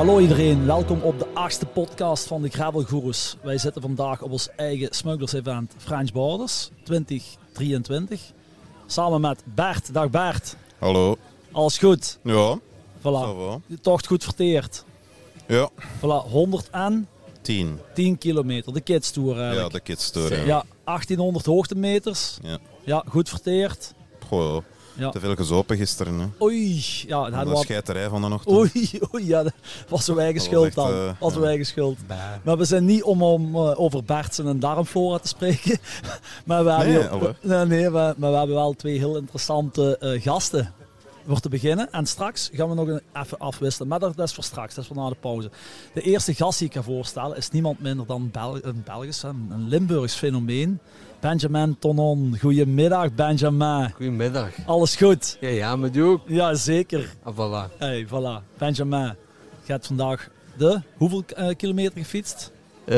Hallo iedereen, welkom op de 8e podcast van de Gravel Gurus. Wij zitten vandaag op ons eigen smugglers event French Borders 2023. Samen met Bert. Dag Bert. Hallo. Alles goed? Ja. Voilà. De tocht goed verteerd. Ja. Voilà, 110 kilometer. De Kids Tour eigenlijk. Ja, de Kids Tour. Ja. Ja, 1800 hoogtemeters. Ja. Ja, goed verteerd. Goh, Ja. te veel gezopen gisteren. Hè. Oei, ja, dat hadden De we scheiterij van de ochtend. Oei, ja, dat was zo eigen Dat schuld was echt, dan. Was zo ja. eigen schuld. Maar we zijn niet om over Bert zijn darmflora te spreken. Maar we hebben, maar we hebben wel twee heel interessante gasten voor te beginnen. En straks gaan we nog even afwisselen. Maar dat is voor straks, dat is voor na de pauze. De eerste gast die ik ga voorstellen is niemand minder dan een Belgisch, een Limburgs fenomeen. Benjamin Tonon. Goedemiddag Benjamin. Goedemiddag. Alles goed? Ja, met u ook. Ja, zeker. Ah, voilà. Hey, voilà. Benjamin, je hebt vandaag hoeveel kilometer gefietst?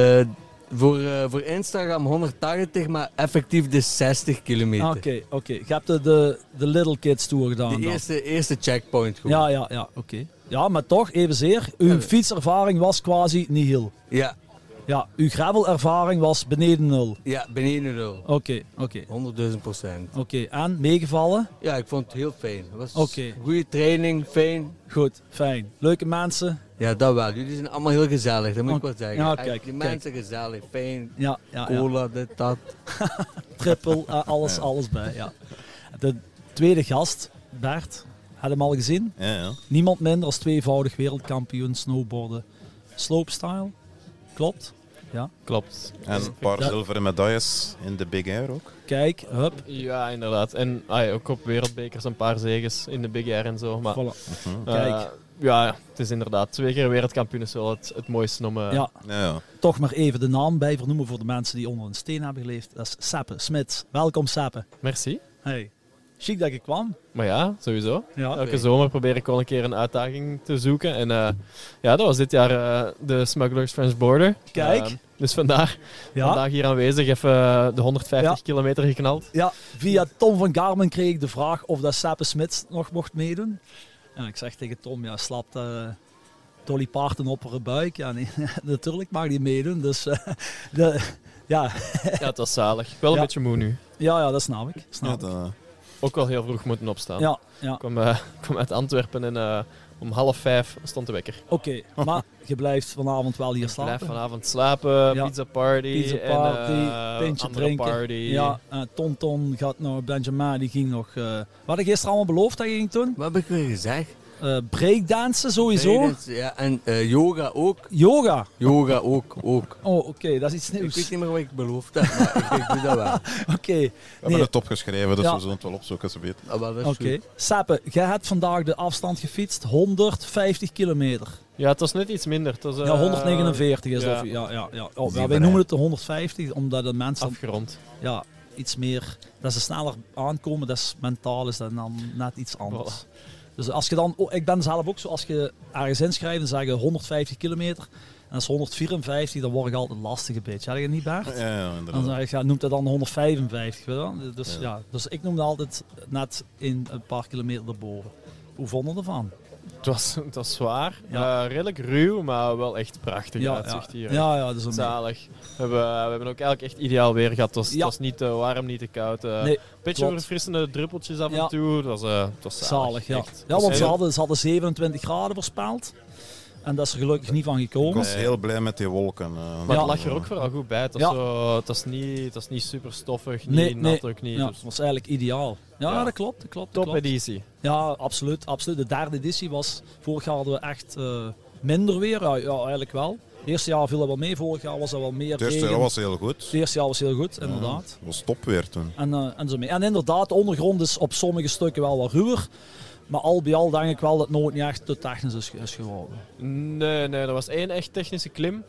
Voor Instagram 180, maar effectief de 60 kilometer. Oké. Je hebt de Little Kids Tour gedaan. De eerste checkpoint. Gewoon. Ja, oké. Ja, maar toch, evenzeer. Uw fietservaring was quasi nihil. Ja. Ja, uw gravelervaring was beneden nul. Ja, beneden nul. Oké. 100.000%. Oké, en meegevallen? Ja, ik vond het heel fijn. Het was Oké. goede training, fijn. Goed, fijn. Leuke mensen? Ja, dat wel. Jullie zijn allemaal heel gezellig, dat moet ik wel zeggen. Ja, Echt, kijk, die mensen gezellig, fijn. Ja. Cola, dit, dat. Triple, alles bij, ja. De tweede gast, Bert, had hem al gezien? Ja. Niemand minder als tweevoudig wereldkampioen snowboarden slopestyle. Klopt? Ja. Klopt. En een paar zilveren medailles in de Big Air ook. Kijk, hup. Ja, inderdaad. En ook op wereldbekers een paar zeges in de Big Air en zo. Maar, Voilà. Kijk. Ja, het is inderdaad 2 keer wereldkampioen is wel het mooiste om... Ja. Toch maar even de naam bij vernoemen voor de mensen die onder een steen hebben geleefd. Dat is Seppe Smits. Welkom Seppe. Merci. Hey. Chic dat je kwam. Maar ja, sowieso. Ja. Elke zomer probeer ik wel een keer een uitdaging te zoeken. En dat was dit jaar de Smugglers French Border. Kijk. Dus vandaag hier aanwezig, even de 150 kilometer geknald. Ja, via Tom van Garmen kreeg ik de vraag of dat Seppe Smits nog mocht meedoen. En ik zeg tegen Tom, slapt Dolly Parton op haar buik. Ja, nee, natuurlijk mag die meedoen. Dus ja, het was zalig. Wel een beetje moe nu. Ja, dat snap ik. Ook wel heel vroeg moeten opstaan. Ja. Ik kwam uit Antwerpen en om 4:30 stond de wekker. Oké, maar je blijft vanavond wel hier slapen? Ik blijf vanavond slapen, pizza party en pintje drinken. Party. Ja, Tonton gaat nog, Benjamin die ging nog... wat had ik gisteren allemaal beloofd dat je ging doen? Wat heb ik weer gezegd? Breakdansen sowieso. Breakdance, ja, en yoga ook. Yoga? Yoga ook. Oh, oké, dat is iets nieuws. Ik weet niet meer wat ik beloofd heb, maar ik doe dat wel. Oké. We hebben het opgeschreven, dus we zullen het wel opzoeken als we weten. Oké. Seppe, jij hebt vandaag de afstand gefietst, 150 kilometer. Ja, het was net iets minder. Het was, 149 is dat. Ja. Wij noemen het de 150, omdat de mensen... Afgerond. Ja, iets meer... Dat ze sneller aankomen, dat is mentaal is dat dan net iets anders. Voilà. Dus als je dan... ik ben zelf ook zo, als je ergens inschrijft en zeggen 150 kilometer... En dat is 154, dan word ik altijd lastig een beetje. Had je niet, Bert? Ja, inderdaad. Dan zeg ik, noemt dat dan 155. Weet je? Dus ik noemde altijd net een paar kilometer erboven. Hoe vonden we ervan? Het was zwaar. Redelijk ruw, maar wel echt prachtig uitzicht hier. Ja, dat is zalig. We hebben ook eigenlijk echt ideaal weer gehad. Het was niet te warm, niet te koud. Een beetje verfrissende druppeltjes af en toe. Het was zalig. Ja, want ze hadden 27 graden voorspeld. En dat is er gelukkig niet van gekomen. Ik was heel blij met die wolken. Maar het lag er ook vooral goed bij. Het was niet super stoffig, niet nat ook niet. Ja, dus. het was eigenlijk ideaal. Ja, dat klopt. Top editie. Ja, absoluut. De derde editie was... Vorig jaar hadden we echt minder weer. Ja, eigenlijk wel. Het eerste jaar viel dat wel mee. Vorig jaar was dat wel meer Het eerste jaar was heel goed. Het eerste jaar was heel goed, inderdaad. Het was topweer toen. En zo mee. En inderdaad, de ondergrond is op sommige stukken wel wat ruwer. Maar al bij al denk ik wel dat het nooit niet echt te technisch is geworden. Nee, er was 1 echt technische klim.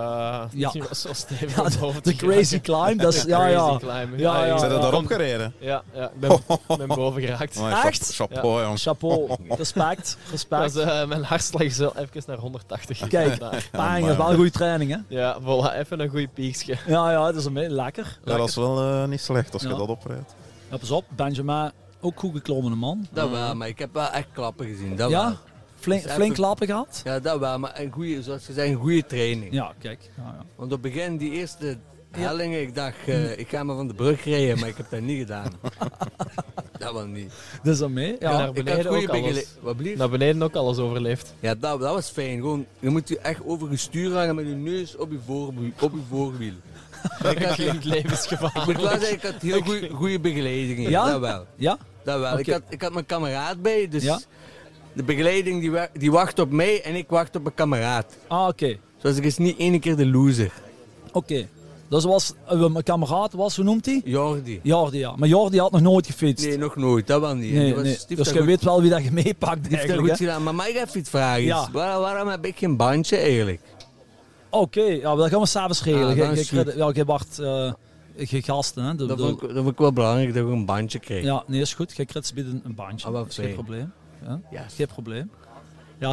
Die was zo stevig boven de crazy climb. Dat is, Zijn je daarop gereden? Ja, ik ben boven geraakt. Echt? Chapeau, jong. Chapeau. Respect. Dat is, mijn hartslag is wel even naar 180. Kijk, pijn, dat is wel een goede training, hè? Ja, voilà, even een goed pieksje. Ja, dat is lekker. Ja, dat is wel niet slecht als je dat oprijdt. Ja, pas op, Benjamin, ook goed geklommen man. Dat wel, maar ik heb wel echt klappen gezien. Dat ja? wel. Flink klappen gehad? Ja, dat wel, maar zoals je zegt, een goede training. Ja, kijk. Ja. Want op het begin, die eerste hellingen, ik dacht, ik ga me van de brug rijden, maar ik heb dat niet gedaan. Dat wel niet. Dus dan mee? Ja. Naar beneden ook alles. Naar beneden ook alles overleefd. Ja, dat was fijn. Gewoon, je moet je echt over je stuur hangen met je neus op je voorwiel. Dat klinkt levensgevaarlijk. Ik moet wel zeggen, ik had heel goede begeleiding. Ja? Dat wel. Ja? Dat wel. Okay. Ik had mijn kameraad bij, dus de begeleiding die wacht op mij en ik wacht op mijn kameraad. Ah, oké. Dus ik is niet één keer de loser. Oké. Dus mijn kameraad was, hoe noemt hij? Jordi. Jordi, ja. Maar Jordi had nog nooit gefietst. Nee, nog nooit. Dat wel niet. Nee. Dus je weet wel wie dat je meepakt eigenlijk. Dat goed gedaan. Maar mag ik even iets vragen? Ja. Waarom heb ik geen bandje eigenlijk? Oké, ja, dat gaan we s'avonds regelen. Ik wacht gasten. Hè. Dat vond ik wel belangrijk dat ik een bandje kreeg. Ja, nee, is goed. Jij krijgt bieden een bandje. Dat is geen probleem. Ja? Yes. Geen probleem. Ja.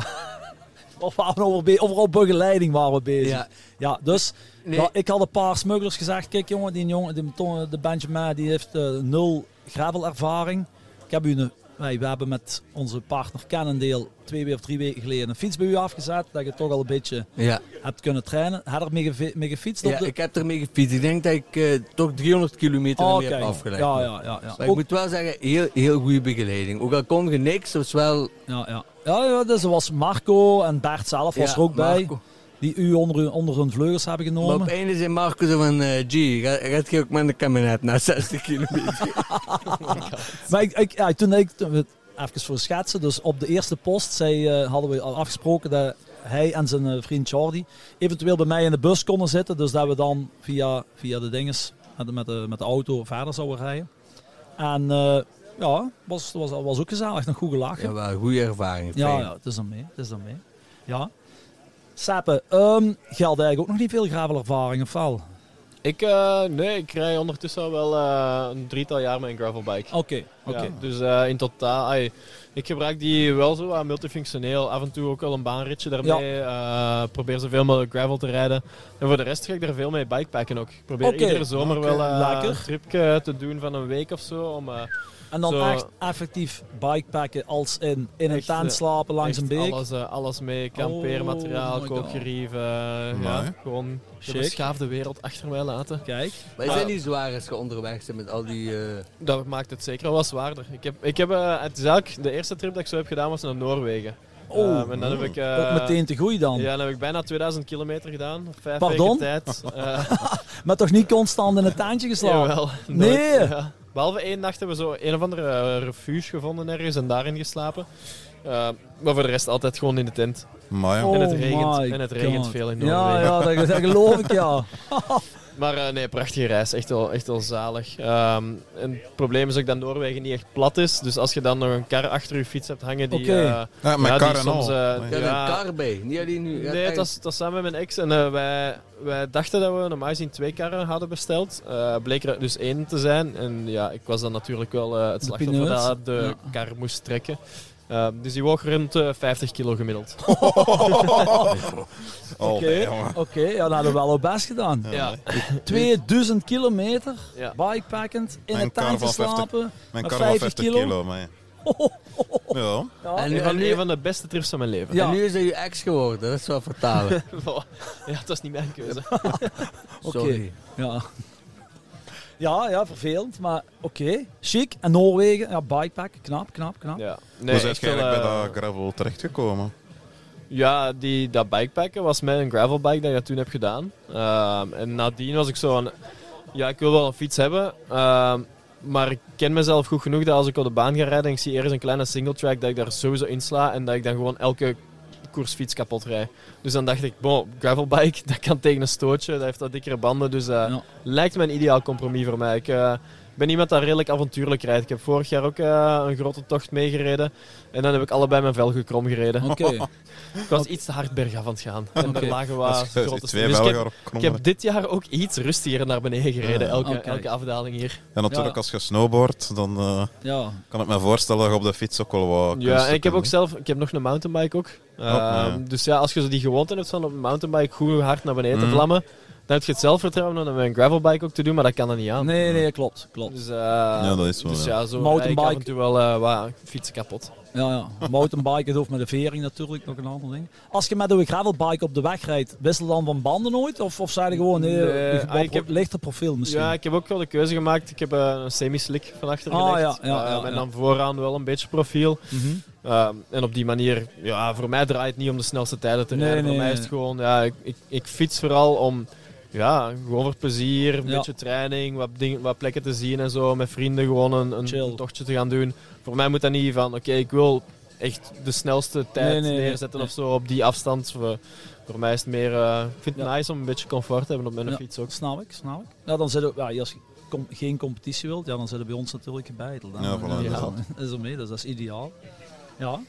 Overal begeleiding waren we bezig. Ja, dus ik had een paar smugglers gezegd, kijk jongen, de bandje die heeft 0 gravelervaring. We hebben met onze partner Cannondale 2 of 3 weken geleden een fiets bij u afgezet, dat je toch al een beetje hebt kunnen trainen. Heb je er mee gefietst? Ik heb er mee gefietst. Ik denk dat ik toch 300 kilometer heb afgelegd. Ja. Maar ik moet wel zeggen, heel goede begeleiding. Ook al kon je niks, dat was wel... Ja, dus er was Marco en Bert zelf was er ook bij. Die u onder hun vleugels hebben genomen. Maar op het einde zei Marco zo van, gaat je ook met een kabinet na 60 kilometer? Maar toen even voor schetsen, dus op de eerste post hadden we al afgesproken dat hij en zijn vriend Jordi eventueel bij mij in de bus konden zitten. Dus dat we dan via de dinges met de auto verder zouden rijden. En was ook gezellig, nog goed gelachen. Ja, wel een goede ervaring. Ja, het is dan mee. Ja. Seppe, je had eigenlijk ook nog niet veel gravelervaring, of wel? Ik rij ondertussen al wel een 3-tal jaar met een gravelbike. Oké. Ja, dus in totaal, ik gebruik die wel zo multifunctioneel. Af en toe ook wel een baanritje daarmee. Probeer zoveel mogelijk gravel te rijden. En voor de rest ga ik er veel mee bikepacken ook. Ik probeer iedere zomer wel een tripje te doen van een week of zo. En dan echt effectief bikepacken als in een tent slapen langs een beek? Alles mee, kampeermateriaal, kookgerieven. Gewoon de beschaafde wereld achter mij laten. Kijk. Maar is het niet zwaar als je onderweg bent met al die... Dat maakt het zeker wel wat zwaarder. Het is eigenlijk de eerste trip dat ik zo heb gedaan was naar Noorwegen. En dan heb ik, ook meteen te goed dan? Ja, dan heb ik bijna 2000 kilometer gedaan. 5 weken tijd. Maar toch niet constant in een tuintje geslapen? Jawel. Nee! Ja. Behalve 1 nacht hebben we zo een of andere refuge gevonden ergens en daarin geslapen. Maar voor de rest altijd gewoon in de tent. En het regent veel in Noorwegen. Ja, dat geloof ik, ja. Maar nee, prachtige reis. Echt wel zalig. En het probleem is ook dat Noorwegen niet echt plat is. Dus als je dan nog een kar achter je fiets hebt hangen die... met kar en al. een kar bij. Niet alleen nu. Nee, het was samen met mijn ex. En wij dachten dat we normaal gezien 2 karren hadden besteld. Bleek er dus 1 te zijn. En ja, ik was dan natuurlijk wel het slachtoffer dat de kar moest trekken. Dus die woog rond 50 kilo gemiddeld. Oké, ja, dat hadden we wel op best gedaan. Ja. 2000 kilometer, bikepackend, in een tuintje slapen, met 50 kilo. Ja. Een van de beste trips van mijn leven. Ja. En nu is hij je ex geworden, dat is wel fataal. Ja, dat was niet mijn keuze. Sorry. Ja. Ja, vervelend, maar oké. Chic. En Noorwegen, bikepacken, knap. Ja. Nee, hoe zijn je eigenlijk bij dat gravel terechtgekomen? Ja, dat bikepacken was met een gravelbike dat ik dat toen heb gedaan. En nadien was ik zo van... Ja, ik wil wel een fiets hebben. Maar ik ken mezelf goed genoeg dat als ik op de baan ga rijden en ik zie ergens een kleine singletrack, dat ik daar sowieso insla en dat ik dan gewoon elke koersfiets kapot rijd. Dus dan dacht ik, gravelbike, dat kan tegen een stootje, dat heeft wat dikkere banden, dus lijkt me een ideaal compromis voor mij. Ik ben iemand dat redelijk avontuurlijk rijdt. Ik heb vorig jaar ook een grote tocht meegereden en dan heb ik allebei mijn velgen krom gereden. Ik was iets te hard bergaf aan het gaan. En er lagen wat grote steden. Ik heb dit jaar ook iets rustiger naar beneden gereden, elke afdaling hier. Ja, natuurlijk als je snowboardt, dan kan ik me voorstellen dat je op de fiets ook wel wat... Ja, en ik heb ook ik heb nog een mountainbike ook. Dus ja, als je zo die gewoonte hebt van op een mountainbike goed hard naar beneden te vlammen, heb je het zelfvertrouwen om dat met een gravelbike ook te doen, maar dat kan er niet aan. Nee, klopt. Dus, ja, dat is wel. dus zo mountainbike. af en toe wel wat fietsen kapot. Ja. Mountainbiken hoeft met de vering natuurlijk nog een ander ding. Als je met een gravelbike op de weg rijdt, wissel dan van banden nooit? Of zijn er gewoon ik heb lichter profiel misschien? Ja, ik heb ook wel de keuze gemaakt. Ik heb een semi-slick van achter gelegd. En dan vooraan wel een beetje profiel. Mm-hmm. En op die manier, voor mij draait het niet om de snelste tijden te rijden. Voor mij is het gewoon, ik fiets vooral om... Ja, gewoon voor plezier, een beetje training, wat plekken te zien en zo. Met vrienden gewoon een tochtje te gaan doen. Voor mij moet dat niet van, oké, ik wil echt de snelste tijd neerzetten of zo op die afstand. Voor mij is het meer, ik vind het nice om een beetje comfort te hebben op mijn fiets ook. Snap ik. Ja, dan zit ook, als je geen competitie wilt, dan zit het bij ons natuurlijk gebeiteld. Dat is ermee, dus dat is ideaal. Ja.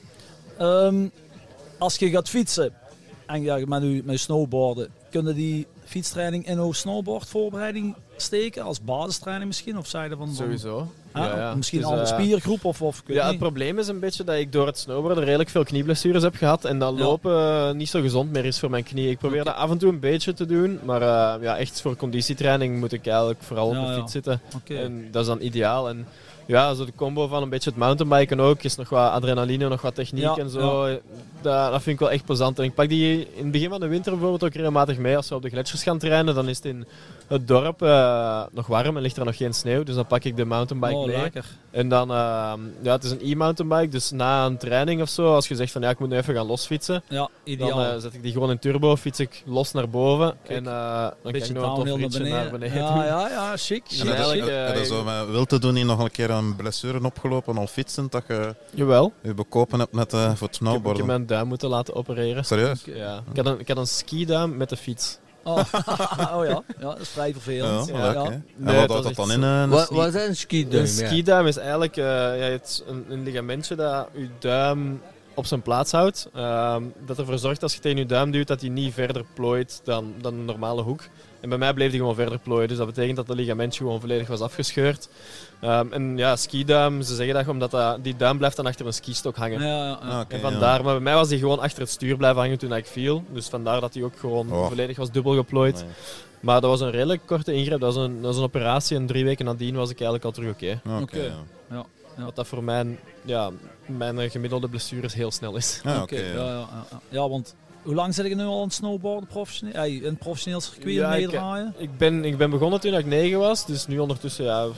Als je gaat fietsen en met je snowboarden, kunnen die fietstraining in uw snowboardvoorbereiding steken als basistraining misschien? Of zei je van sowieso. Misschien een andere spiergroep of het probleem is een beetje dat ik door het snowboarden redelijk veel knieblessures heb gehad en dat lopen niet zo gezond meer is voor mijn knie. Ik probeer dat af en toe een beetje te doen, maar echt voor conditietraining moet ik eigenlijk vooral op de fiets zitten. En dat is dan ideaal. En ja, zo de combo van een beetje het mountainbiken ook, is nog wat adrenaline, nog wat techniek en zo. Ja. Dat vind ik wel echt plezant. En ik pak die in het begin van de winter bijvoorbeeld ook regelmatig mee. Als we op de gletsjers gaan trainen, dan is het in het dorp nog warm en ligt er nog geen sneeuw. Dus dan pak ik de mountainbike mee. Lekker. En dan, het is een e-mountainbike, dus na een training of zo, als je zegt van ik moet nu even gaan losfietsen, dan zet ik die gewoon in turbo, fiets ik los naar boven. Kijk, en dan kan ik nog een tof ritje naar beneden doen. Ja, chic. En dat zo met wil te doen, hier nog een keer een blessure opgelopen al fietsend, dat je je bekopen hebt met voor het snowboarden. Ik heb mijn duim moeten laten opereren. Serieus? Ja. Ik had een skiduim met de fiets. Ja, dat is vrij vervelend. En wat houdt dat dan in? Wat is een skiduim? Een skiduim is eigenlijk een ligamentje dat je duim op zijn plaats houdt. Dat ervoor zorgt als je tegen je duim duwt dat hij niet verder plooit dan een normale hoek. En bij mij bleef hij gewoon verder plooien. Dus dat betekent dat het ligamentje gewoon volledig was afgescheurd. Skiduim, ze zeggen dat omdat die duim blijft dan achter een skistok hangen. En vandaar, maar bij mij was die gewoon achter het stuur blijven hangen toen ik viel. Dus vandaar dat hij ook gewoon volledig was dubbel geplooid. Nee. Maar dat was een redelijk korte ingreep. Dat was een operatie en 3 weken nadien was ik eigenlijk al terug oké. Wat dat voor mijn gemiddelde blessures heel snel is. Ja, want hoe lang zit je nu al aan het snowboarden professioneel? In het professioneel circuit meedraaien? Ik ben begonnen toen ik 9 was, dus nu ondertussen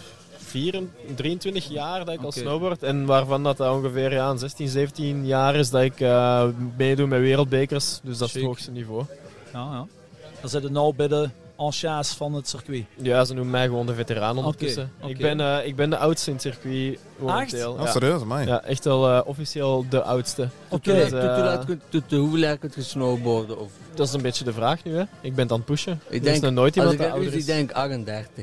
23 jaar dat ik al snowboard. En waarvan dat ongeveer 16, 17 jaar is dat ik meedoe met wereldbekers. Dus dat is het hoogste niveau. Ja. Dan zit het nou bij de anciens van het circuit. Ja, ze noemen mij gewoon de veteraan ondertussen. Ik ben de oudste in het circuit momenteel. Echt? Serieus, man. Ja, echt wel officieel de oudste. Hoeveel jaar kunt je snowboarden? Of? Dat is een beetje de vraag nu, hè. Ik ben het aan het pushen. Ik denk nog nooit iemand dat ouder is. Ik denk 38.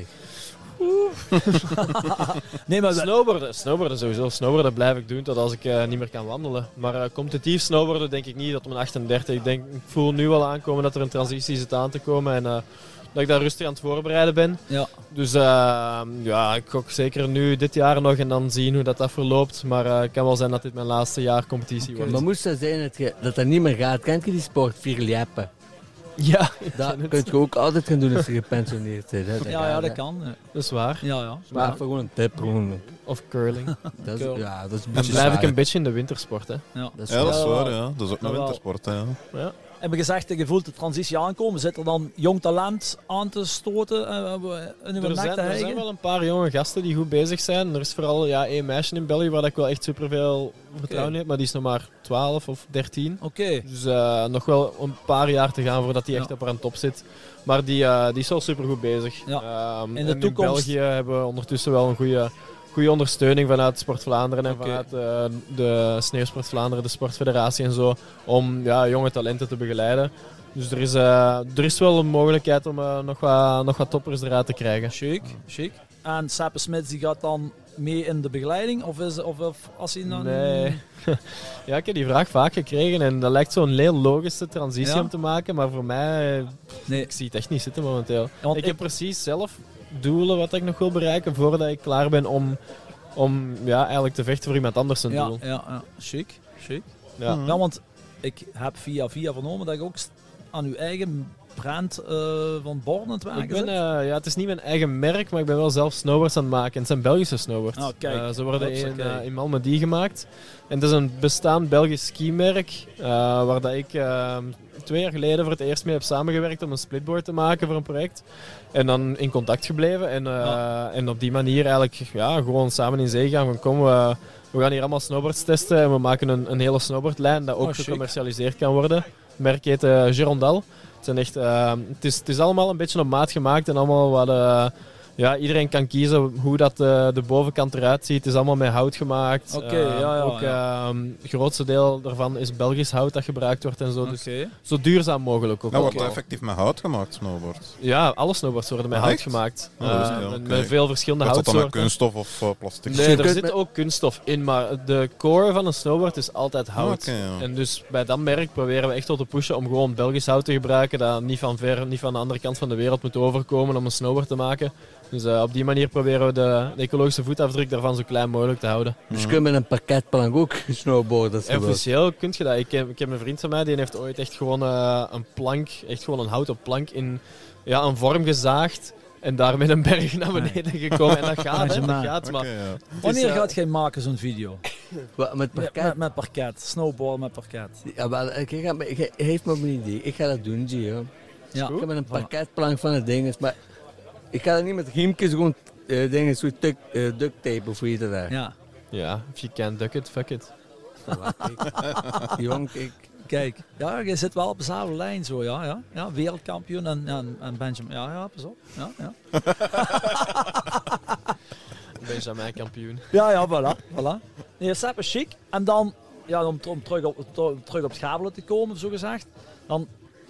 Nee, maar snowboarden sowieso. Snowboarden blijf ik doen tot als ik niet meer kan wandelen. Maar competitief snowboarden denk ik niet tot mijn 38. Ik voel nu al aankomen dat er een transitie zit aan te komen en dat ik daar rustig aan het voorbereiden ben. Ja. Dus ik gok zeker nu dit jaar nog en dan zien hoe dat verloopt. Maar het kan wel zijn dat dit mijn laatste jaar competitie wordt. Maar moest dat zijn dat niet meer gaat? Kent je die sport, vierlieppen? Ja, dat kun je ook altijd gaan doen als je gepensioneerd bent. Dat kan. Dat is waar. Maar gewoon een tip. Of curling. Dat is een beetje dan blijf ik een beetje in de wintersport. Hè. Dat is waar. Ja. Dat is ook een wintersport. Hè. Ja. Hebben gezegd, je voelt de transitie aankomen. Zit er dan jong talent aan te stoten? Er zijn wel een paar jonge gasten die goed bezig zijn. Er is vooral één meisje in België waar ik wel echt superveel vertrouwen in heb. Maar die is nog maar 12 of 13. Dus nog wel een paar jaar te gaan voordat die echt op haar top zit. Maar die is wel supergoed bezig. In de toekomst... In België hebben we ondertussen wel een goede ondersteuning vanuit Sport Vlaanderen en vanuit de Sneeuwsport Vlaanderen, de Sportfederatie en zo, om jonge talenten te begeleiden. Dus er is wel een mogelijkheid om nog wat toppers eruit te krijgen. Chic. En Seppe Smits die gaat dan mee in de begeleiding? Of als hij dan... Nee. Ja, ik heb die vraag vaak gekregen en dat lijkt zo'n heel logische transitie om te maken, maar voor mij, ik zie het echt niet zitten momenteel. Ja, ik heb precies zelf doelen wat ik nog wil bereiken voordat ik klaar ben om eigenlijk te vechten voor iemand anders een doel. Ja. Chic. Ja, want ik heb via vernomen dat je ook aan je eigen brand van borden aan het werken zit? Het is niet mijn eigen merk, maar ik ben wel zelf snowboards aan het maken. En het zijn Belgische snowboards. Ze worden in Malmedy gemaakt. En het is een bestaand Belgisch skimerk, waar dat ik 2 jaar geleden voor het eerst mee heb samengewerkt om een splitboard te maken voor een project. En dan in contact gebleven en op die manier eigenlijk gewoon samen in zee gaan van kom, we gaan hier allemaal snowboards testen en we maken een hele snowboardlijn dat ook gecommercialiseerd kan worden. Het merk heet Girondal. Het is allemaal een beetje op maat gemaakt en allemaal wat... iedereen kan kiezen hoe dat de bovenkant eruit ziet. Het is allemaal met hout gemaakt. Het grootste deel daarvan is Belgisch hout dat gebruikt wordt en zo. Dus zo duurzaam mogelijk ook. Wordt effectief met hout gemaakt, snowboards? Ja, alle snowboards worden met hout gemaakt. Met veel verschillende houtsoorten. Is dat dan met kunststof of plastic? Nee, er zit ook kunststof in, maar de core van een snowboard is altijd hout. En dus bij dat merk proberen we echt wel te pushen om gewoon Belgisch hout te gebruiken, dat niet van de andere kant van de wereld moet overkomen om een snowboard te maken. Dus op die manier proberen we de ecologische voetafdruk daarvan zo klein mogelijk te houden. Dus kun je met een parketplank ook snowboarden? Officieel kun je dat. Ik heb een vriend van mij die heeft ooit echt gewoon een plank, echt gewoon een houten plank in een vorm gezaagd. En daar met een berg naar beneden gekomen. En dat gaat. Maar wanneer gaat jij maken zo'n video? Met parket? Met parket. Snowboarden met parket. Ja, wel, hij heeft me een idee. Ik ga dat doen, zie je. Ja. Ik heb met een parketplank van het ding. Maar ik ga dat niet met riemjes gewoon dingen zo duct tape of hoe heet dat daar? Ja, if you can't duck it, fuck it. Jong, kijk. Ja, je zit wel op dezelfde lijn zo, ja. Wereldkampioen en Benjamin. Ja, pas op. Ja. Benjamin kampioen. Ja, voilà. Nee, Sepp is chic. En dan, om terug op het gravelen te komen, zo gezegd. Dan,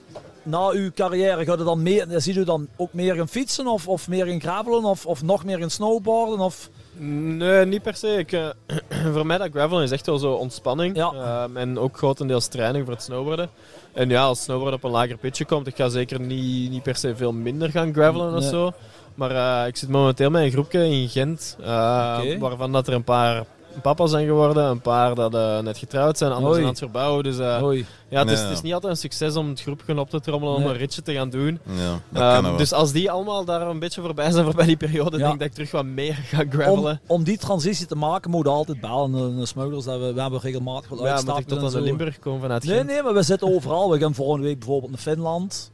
na uw carrière, gaat u dan ziet u dan ook meer gaan fietsen of meer gaan gravelen of nog meer gaan snowboarden? Of? Nee, niet per se. Voor mij dat gravelen is echt wel zo ontspanning. En ook grotendeels training voor het snowboarden. En als snowboarden op een lager pitje komt, ik ga zeker niet per se veel minder gaan gravelen of zo. Maar ik zit momenteel met een groepje in Gent, waarvan dat er een paar papa zijn geworden, een paar dat net getrouwd zijn, anderen zijn aan het verbouwen. Dus het is niet altijd een succes om het groepje op te trommelen om een ritje te gaan doen. Dus als die allemaal daar een beetje voorbij zijn voorbij die periode, denk ik dat ik terug wat meer ga gravelen. Om die transitie te maken, moet je altijd bellen. De smugglers, we hebben regelmatig wat uitstappen. Moet ik tot aan de Limburg komen vanuit Gent? Nee, maar we zitten overal. We gaan volgende week bijvoorbeeld naar Finland.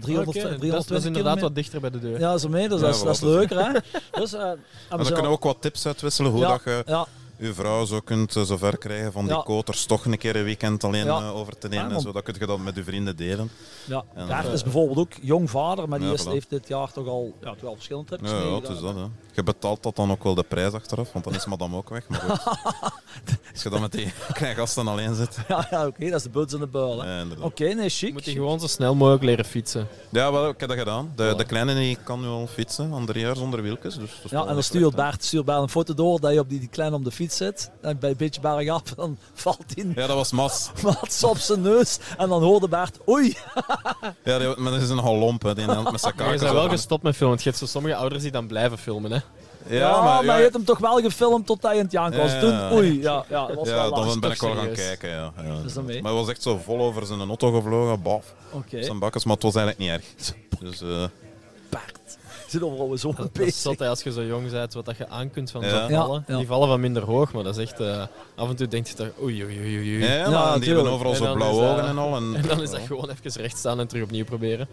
320 dat is inderdaad wat dichter bij de deur. Ja, zo mee. Dat is leuker. Hè? Dus, dan kunnen we ook wat tips uitwisselen hoe dat je... uw vrouw zo kunt zover krijgen van die koters toch een keer een weekend alleen over te nemen. Zodat kun je dat met uw vrienden delen. Ja, Bert is bijvoorbeeld ook jong vader, maar die heeft dit jaar toch al 12 verschillende trips meegedaan. Ja, het is dat. Hè. Je betaalt dat dan ook wel de prijs achteraf, want dan is madame ook weg. Maar goed, als je dan met die kleine gasten alleen zit. Ja, oké, dat is de buds en de buil. Oké, nee, chic. Moet je gewoon zo snel mogelijk leren fietsen. Ja, wel, ik heb dat gedaan. De kleine die kan nu al fietsen, aan 3 jaar zonder wieltjes. Dus en dan stuurt Bert een foto door dat je op die kleine op de fiets zit. En bij een beetje bergaf, dan valt hij. Ja, dat was Mas. Mats op zijn neus. En dan hoorde Bert, oei. Ja, maar dat is nogal lomp, hè, die met zijn kaken. Je bent wel gestopt met filmen. Je hebt zo sommige ouders die dan blijven filmen, hè. Ja, maar je hebt hem toch wel gefilmd tot hij in het jank was. Toen, oei, dat was wel lastig. Dan ben ik wel gaan kijken, ja. Maar hij was echt zo vol over zijn auto gevlogen, baf. Zijn bakkes, maar het was eigenlijk niet erg. Dus, Bert. Zit overal zo bezig. Dat is zot, als je zo jong bent, wat je aan kunt van zo'n vallen. Die vallen van minder hoog, maar dat is echt... af en toe denk je toch, oei. Ja, maar die hebben overal zo blauwe ogen en al. En dan is dat gewoon even recht staan en terug opnieuw proberen.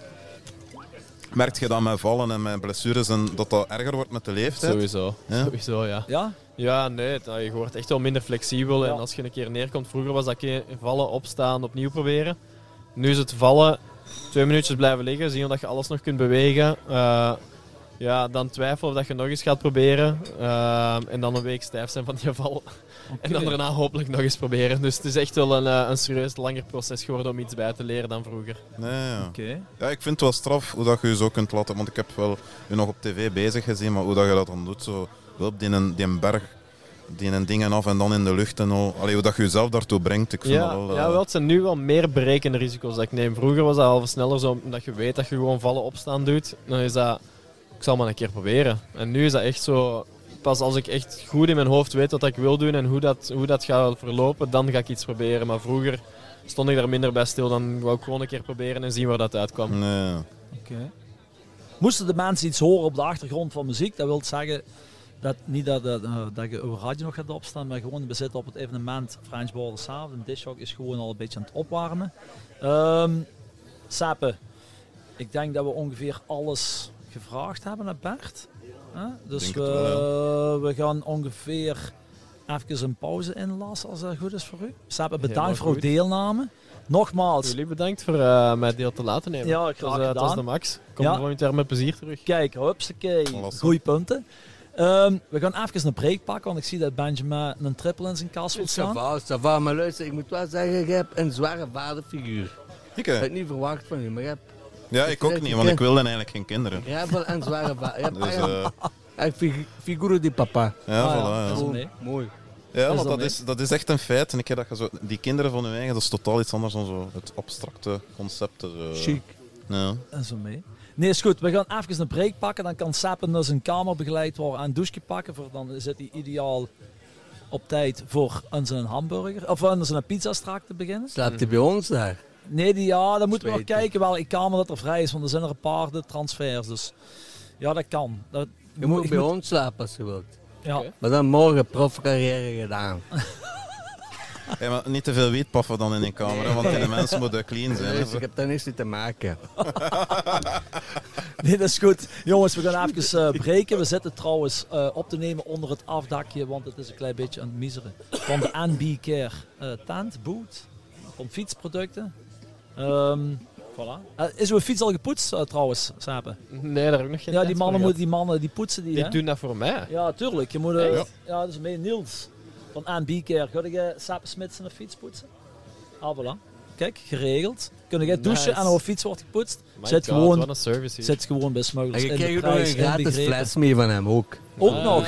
Merk je dat met vallen en met blessures en dat erger wordt met de leeftijd? Sowieso, ja. Ja? Ja, nee, je wordt echt wel minder flexibel. En als je een keer neerkomt, vroeger was dat vallen, opstaan, opnieuw proberen. Nu is het vallen, 2 minuutjes blijven liggen, zien dat je alles nog kunt bewegen. Dan twijfelen of dat je nog eens gaat proberen. En dan een week stijf zijn van die val. En dan daarna hopelijk nog eens proberen. Dus het is echt wel een serieus langer proces geworden om iets bij te leren dan vroeger. Nee, ja, ik vind het wel straf hoe dat je je zo kunt laten. Want ik heb wel je nog op tv bezig gezien, maar hoe dat je dat dan doet, zo op die berg, die dingen af en dan in de lucht en al. Allee, hoe dat je jezelf daartoe brengt. Ik vind wel, het zijn nu wel meer berekende risico's dat ik neem. Vroeger was dat al sneller zo, omdat je weet dat je gewoon vallen opstaan doet. Dan is dat... Ik zal maar een keer proberen. En nu is dat echt zo... pas als ik echt goed in mijn hoofd weet wat ik wil doen en hoe dat gaat verlopen, dan ga ik iets proberen. Maar vroeger stond ik daar minder bij stil. Dan wou ik gewoon een keer proberen en zien waar dat uitkwam. Nee. Okay. Moesten de mensen iets horen op de achtergrond van muziek, dat wil zeggen dat niet dat je over radio nog gaat opstaan, maar gewoon we zitten op het evenement French Borders Avond. En Dishock is gewoon al een beetje aan het opwarmen. Seppe, ik denk dat we ongeveer alles gevraagd hebben naar Bert. Dus we gaan ongeveer even een pauze inlassen als dat goed is voor u. Seppe, bedankt voor uw deelname. Nogmaals. Jullie bedankt voor mij deel te laten nemen. Ja, graag gedaan. Dat is de max. Kom de volgende keer met plezier terug. Kijk, hupsakee. Goeie punten. We gaan even een break pakken, want ik zie dat Benjamin een triple in zijn kast wil staan. Ça va, maar luister, ik moet wel zeggen, je hebt een zware vaderfiguur. Ik heb het niet verwacht van u, maar je hebt... Ja, ik ook niet, want ik wilde eigenlijk geen kinderen. Je hebt wel een zware vader. Je hebt figuur die papa. Ja, voilà. Ja. Mooi. Ja, want dat is echt een feit. En ik heb dat zo, die kinderen van hun eigen, dat is totaal iets anders dan zo het abstracte concept. Chic. Ja. En zo mee. Nee, is goed. We gaan even een break pakken. Dan kan Seppe naar zijn kamer begeleid worden en een douche pakken. Dan zit hij ideaal op tijd voor zijn hamburger. Of zijn pizza strak te beginnen. Slaapt hij bij ons daar? Nee, dan moeten we nog kijken welke kamer dat er vrij is. Want er zijn er een paar de transfers. Dus ja, dat kan. Je moet bij ons slapen als je wilt. Ja. Okay. Maar dan morgen profcarrière gedaan. Ja, maar niet te veel wietpaffen dan in een kamer, want de mensen moeten clean zijn. Dus ik heb daar niks mee te maken. Nee, dat is goed. Jongens, we gaan even breken. We zitten trouwens op te nemen onder het afdakje, want het is een klein beetje aan het miseren. Van de NB Care tent, boot, van fietsproducten. Voilà. Is uw fiets al gepoetst trouwens, Seppe? Nee, daar heb ik nog geen tijd voor. Die mannen die poetsen die. Die doen dat voor mij. Ja, tuurlijk. Je moet, ja, dat is mee Niels van NB Care. Ga je Seppe Smits zijn fiets poetsen? Ah, voilà. Kijk, geregeld. Kun je douchen en een fiets wordt gepoetst. Zit gewoon bij smugglers. En je krijgt nog een gratis fles mee van hem ook. Ook nog.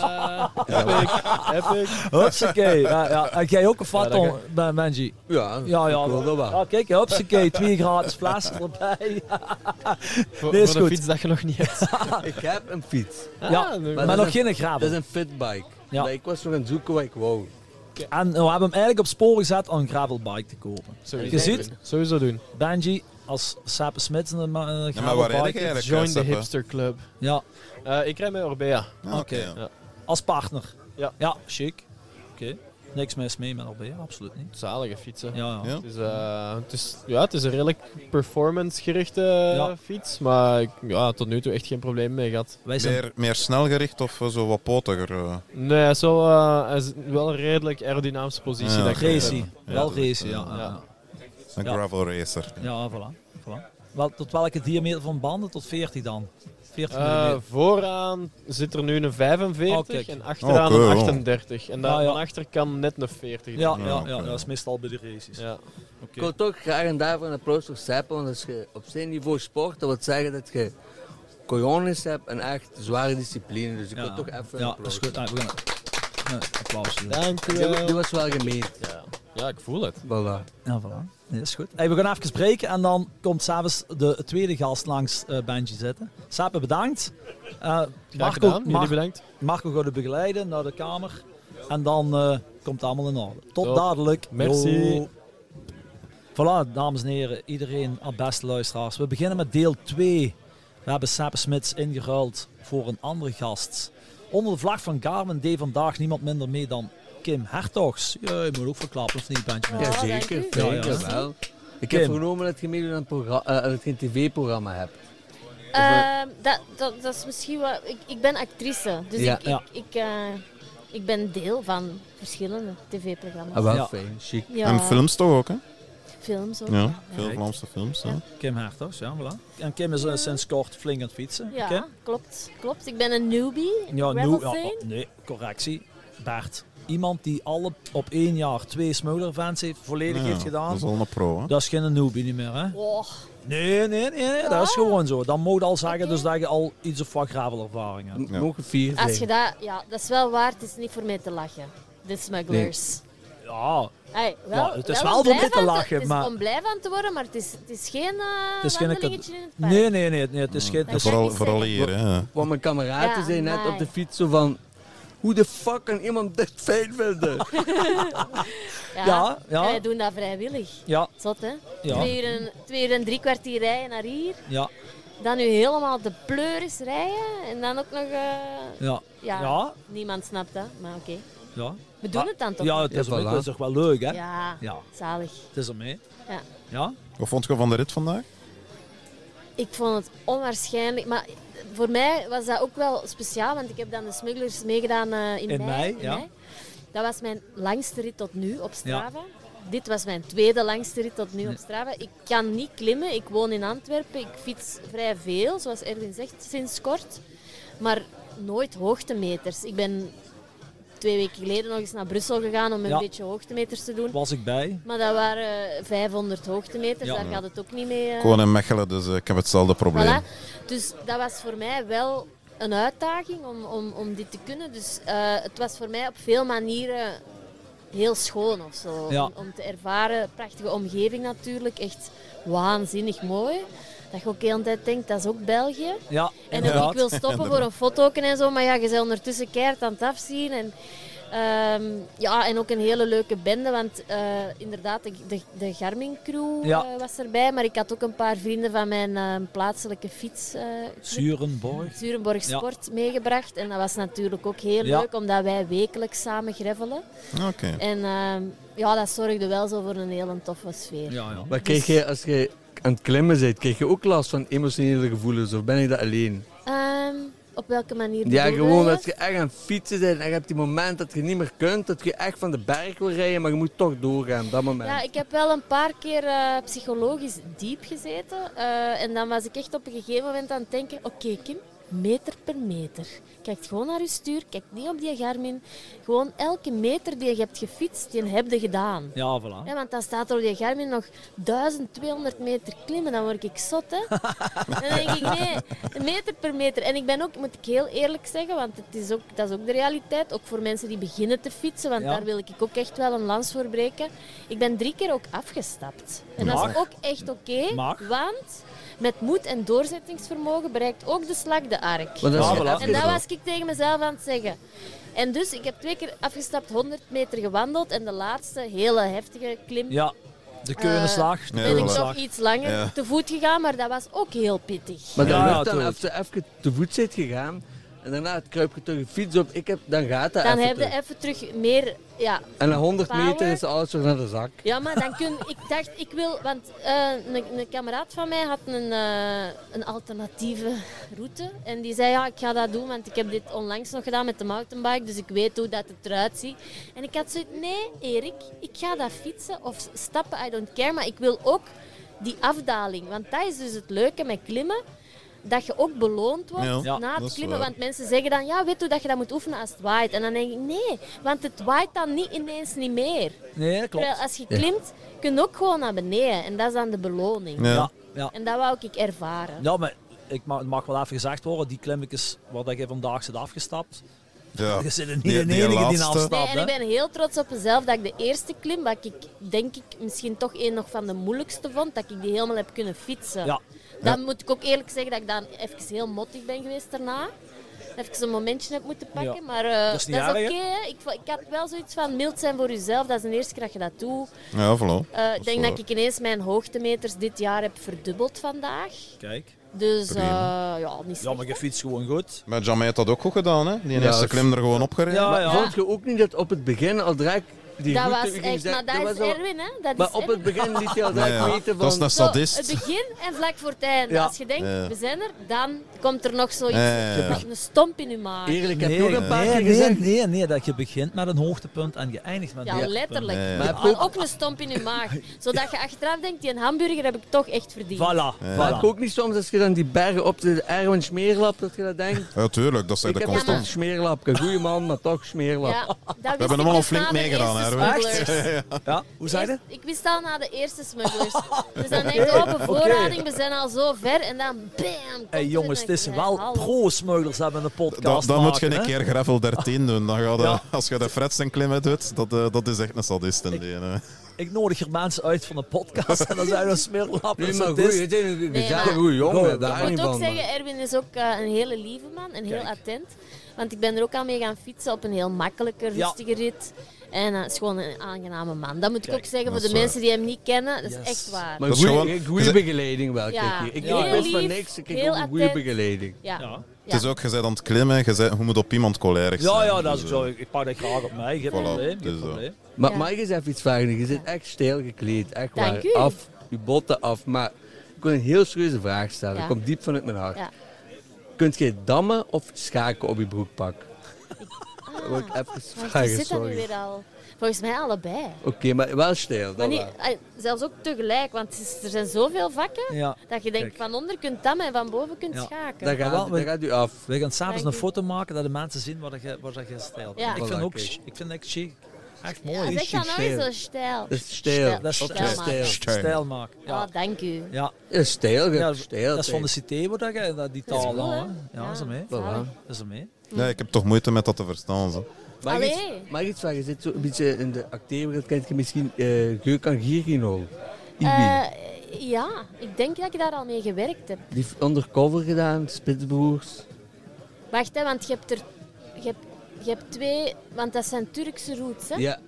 Epic. Hupsakee. Ja. En jij ook een vat Benji? Ja. Kijk, hupsakee. 2 gratis flessen erbij. Voor de fiets dat je nog niet hebt. Ik heb een fiets. Ja, maar nog geen gravel. Dat is een fitbike. Ja. Ik was nog aan het zoeken wat ik wou. En we hebben hem eigenlijk op spoor gezet om een gravelbike te kopen. Sowieso doen. Benji, als Seppe Smits een gravelbike, join the hipster club. Ja. Ik rijd met Orbea. Oké. Ja. Als partner? Ja. Ja, chic. Oké. Niks mis mee met Orbea, absoluut niet. Zalige fietsen. Ja. Het is een redelijk performance-gerichte fiets, maar tot nu toe echt geen probleem mee gehad. Meer snelgericht of zo wat potiger? Nee, hij is wel een redelijk aerodynamische positie. Ja. Racy. Wel racy, ja. Een gravel racer. Ja, voilà. Tot welke diameter van banden? Tot 40 dan? 40 vooraan zit er nu een 45 en achteraan een 38. En daar van achter kan net een 40. Ja, dat is meestal bij de races. Ja. Ik wil toch graag en daarvoor een applaus voor Seppe, want als je op zijn niveau sport, dat wil zeggen dat je cojones hebt en echt zware discipline. Dus ik wil toch even een applaus. Ja, dat is goed. We gaan een applaus. Dank u wel. Die was wel gemeend. Ja, ik voel het. Voilà. Ja, voilà. Nee, dat is goed. We gaan even spreken en dan komt s'avonds de tweede gast langs Benji zitten. Seppe, bedankt. Jullie bedankt. Marco gaat u begeleiden naar de kamer. En dan komt het allemaal in orde. Tot dadelijk. Merci. Yo. Voilà, dames en heren, iedereen, beste luisteraars. We beginnen met deel 2. We hebben Seppe Smits ingeruild voor een andere gast. Onder de vlag van Garmin deed vandaag niemand minder mee dan Kim Hertogs. Ja, je moet ook verklappen, of niet, Benjamin? Ja, zeker. Wel. Ik heb vernomen dat je meedoen aan een tv-programma hebt. Dat is misschien wel... Ik ben actrice, dus ik ben deel van verschillende tv-programma's. Wel fijn, chic. Ja. En films toch ook, hè? Films ook. Ja, veel Vlaamse films. Ja. Kim Hertogs, ja, voilà. En Kim is sinds kort flink aan het fietsen. Ja, Kim? klopt. Ik ben een newbie in de gravel scene. Nee, correctie. Bert. Iemand die op 1 jaar 2 smuggler-events volledig heeft gedaan. Dat is al een pro, hè? Dat is geen newbie niet meer, hè? Oh. Nee, dat is gewoon zo. Dan moet je al zeggen dus dat je al iets of wat gravelervaring hebt. Mogen 4 zijn. Als je dat... Ja, dat is wel waar. Het is niet voor mij te lachen. De smugglers. Nee. Ja. Hey, het is wel voor mij te lachen. Het is om blij van te worden, maar het is geen wandelingetje in het park. Nee, het is geen... Vooral hier, hè. Want mijn kameraden zijn net op de fiets zo van... Hoe de fuck kan iemand dit fijn vinden? Ja. Wij doen dat vrijwillig. Ja. Zot, hè? Ja. 2 uur en 3 kwartier rijden naar hier. Ja. Dan nu helemaal de pleuris rijden. En dan ook nog... Ja. Niemand snapt dat, maar oké. Ja. We doen het dan toch? Ja, het is toch wel leuk, hè? Ja, zalig. Het is ermee. Ja. Wat vond je van de rit vandaag? Ik vond het onwaarschijnlijk. Maar voor mij was dat ook wel speciaal, want ik heb dan de Smugglers meegedaan in mei. Dat was mijn langste rit tot nu op Strava. Ja. Dit was mijn tweede langste rit tot nu op Strava. Ik kan niet klimmen. Ik woon in Antwerpen. Ik fiets vrij veel, zoals Erwin zegt, sinds kort. Maar nooit hoogtemeters. Ik ben 2 weken geleden nog eens naar Brussel gegaan om een beetje hoogtemeters te doen. Was ik bij. Maar dat waren 500 hoogtemeters, daar gaat het ook niet mee. Gewoon in Mechelen, dus ik heb hetzelfde probleem. Voilà. Dus dat was voor mij wel een uitdaging om dit te kunnen. Dus het was voor mij op veel manieren heel schoon of zo. Ja. Om te ervaren. Prachtige omgeving natuurlijk, echt waanzinnig mooi. Dat je ook de hele tijd denkt, dat is ook België. Ja, en ik wil stoppen voor een foto en zo, maar ja, je bent ondertussen keihard aan het afzien. En, en ook een hele leuke bende, want inderdaad, de Garmin-crew was erbij, maar ik had ook een paar vrienden van mijn plaatselijke fiets. Zurenborg Sport meegebracht. En dat was natuurlijk ook heel leuk, omdat wij wekelijks samen greffelen. Okay. En dat zorgde wel zo voor een hele toffe sfeer. Ja. Maar kreeg je, als je aan het klimmen bent, krijg je ook last van emotionele gevoelens of ben je dat alleen? Op welke manier? Ja, gewoon dat je echt aan het fietsen bent en je hebt die moment dat je niet meer kunt, dat je echt van de berg wil rijden, maar je moet toch doorgaan, dat moment. Ja, ik heb wel een paar keer psychologisch diep gezeten en dan was ik echt op een gegeven moment aan het denken, oké, Kim, meter per meter. Kijk gewoon naar je stuur, kijk niet op die Garmin. Gewoon elke meter die je hebt gefietst, die heb je gedaan. Ja, voilà. Ja, want dan staat er op die Garmin nog 1200 meter klimmen, dan word ik zot, hè. Dan denk ik, nee, meter per meter. En ik ben ook, moet ik heel eerlijk zeggen, want dat is ook de realiteit, ook voor mensen die beginnen te fietsen, want daar wil ik ook echt wel een lans voor breken. Ik ben 3 keer ook afgestapt. En dat is ook echt oké, want met moed en doorzettingsvermogen bereikt ook de slag de ark. En dat was ik tegen mezelf aan het zeggen. En dus, ik heb 2 keer afgestapt, 100 meter gewandeld en de laatste hele heftige klim. Ja, de Keulenslag. Ben ik nog iets langer te voet gegaan, maar dat was ook heel pittig. Maar dan als je even te voet zit gegaan en daarna kruip je terug de fiets op, dan gaat dat dan heb je even terug meer... Ja, en na 100 meter is alles weer naar de zak. Ja, maar dan ik dacht, ik wil... Want een kameraad van mij had een alternatieve route. En die zei, ja, ik ga dat doen, want ik heb dit onlangs nog gedaan met de mountainbike, dus ik weet hoe dat het eruit ziet. En ik had zoiets, nee, Erik, ik ga dat fietsen of stappen, I don't care, maar ik wil ook die afdaling. Want dat is dus het leuke met klimmen. Dat je ook beloond wordt na het klimmen. Want mensen zeggen dan, ja, weet je dat je dat moet oefenen als het waait. En dan denk ik, nee, want het waait dan niet ineens niet meer. Nee, klopt. Terwijl als je klimt, kun je ook gewoon naar beneden. En dat is dan de beloning. Ja. En dat wou ik ervaren. Ja, maar het mag wel even gezegd worden, die klimmetjes waar je vandaag zit afgestapt. Ja. Je zit er niet de enige die afstapt. Nee, en ik ben heel trots op mezelf dat ik de eerste klim, wat ik denk ik misschien toch een nog van de moeilijkste vond, dat ik die helemaal heb kunnen fietsen. Ja. Dan moet ik ook eerlijk zeggen dat ik dan even heel mottig ben geweest daarna. Even een momentje heb moeten pakken, maar dat is oké. Ik had wel zoiets van mild zijn voor jezelf. Dat is de eerste keer dat je dat doet. Ja, voilà. Ik denk dat ik ineens mijn hoogtemeters dit jaar heb verdubbeld vandaag. Kijk. Dus niet ja, maar je fietst gewoon goed. Maar Jamai had dat ook goed gedaan, hè? Die eerste klim er gewoon opgereden. Maar vond je ook niet dat op het begin al direct... Dat was echt, maar dat is Erwin, hè? Dat maar is op het begin liet hij al direct weten van... Dat is een sadist. Het begin en vlak voor het einde. Als je denkt, we zijn er, dan komt er nog zoiets, een stomp in je maag. Eerlijk, heb je ook een paar keer gezegd... Nee, dat je begint met een hoogtepunt en je eindigt met een hoogtepunt. Ja, letterlijk. Maar ook een stomp in je maag. Zodat je achteraf denkt, die hamburger heb ik toch echt verdiend. Voilà. Maar ook niet soms als je dan die bergen op de Erwin Smeerlap, dat je dat denkt? Ja, tuurlijk, dat is de constant. Ik heb Smeerlap, een goeie man, maar toch Smeerlap. Ja, we hebben hem al flink meegedaan, Erwin. Ja, hoe zei je? Ik wist al na de eerste smugglers. Dus dan denk je, op bevoorrading, we zijn al zo ver en dan bam. Hey jongens, het is wel pro-smugglers hebben een podcast. Dan moet je een keer gravel 13 doen. Dan als je de Fredsen klimmen doet, dat is echt een sadist in die. ik nodig hier mensen uit van de podcast en dan zijn we smeerlappen. Nee, maar goed, je bent een goede jongen. Ik moet ook zeggen, Erwin is ook een hele lieve man en heel attent. Want ik ben er ook al mee gaan fietsen op een heel makkelijke, rustige rit. En het is gewoon een aangename man. Dat moet ik ook zeggen voor de mensen die hem niet kennen. Dat is echt waar. Maar goede begeleiding wel. Kijk. Ik wist van niks, ik heb ook een goede begeleiding. Ja. Het is ook, je bent aan het klimmen, je moet op iemand colerisch zijn. Ja, dat is ook zo. Ik pak dat graag op mij, geen probleem. Maar mag ik eens even iets vragen? Je zit echt stijl gekleed, echt waar. Af, je botten af. Maar ik wil een heel serieuze vraag stellen. Dat komt diep vanuit mijn hart. Ja. Kunt je dammen of schaken op je broekpak? Dat wil ik even vragen, je zit er nu weer al. Volgens mij allebei. Oké, maar wel stijl. Maar niet, zelfs ook tegelijk, want er zijn zoveel vakken dat je denkt van onder kunt dammen en van boven kunt schaken. Dat gaat u af. We gaan s'avonds een foto maken dat de mensen zien waar je stijl bent. Ja. Ik vind het chic. Echt mooi. Ja, zeg dan nog eens zo stijl. Dat is stijl. Stijl maken. Ja. Oh, dank u. Ja, stijl. Dat is van de cité waar die taal aan. Ja, dat is ermee. Voilà. Dat is ermee. Ja, ik heb toch moeite met dat te verstaan. Zo. Mag ik iets vragen? Je zit zo een beetje in de acteerwereld. Kent je misschien Gökhan Girginol? Ja, ik denk dat ik daar al mee gewerkt heb. Die heeft undercover gedaan, Spitsbroers. Wacht, hè, want je hebt twee, want dat zijn Turkse roots, hè? Ja.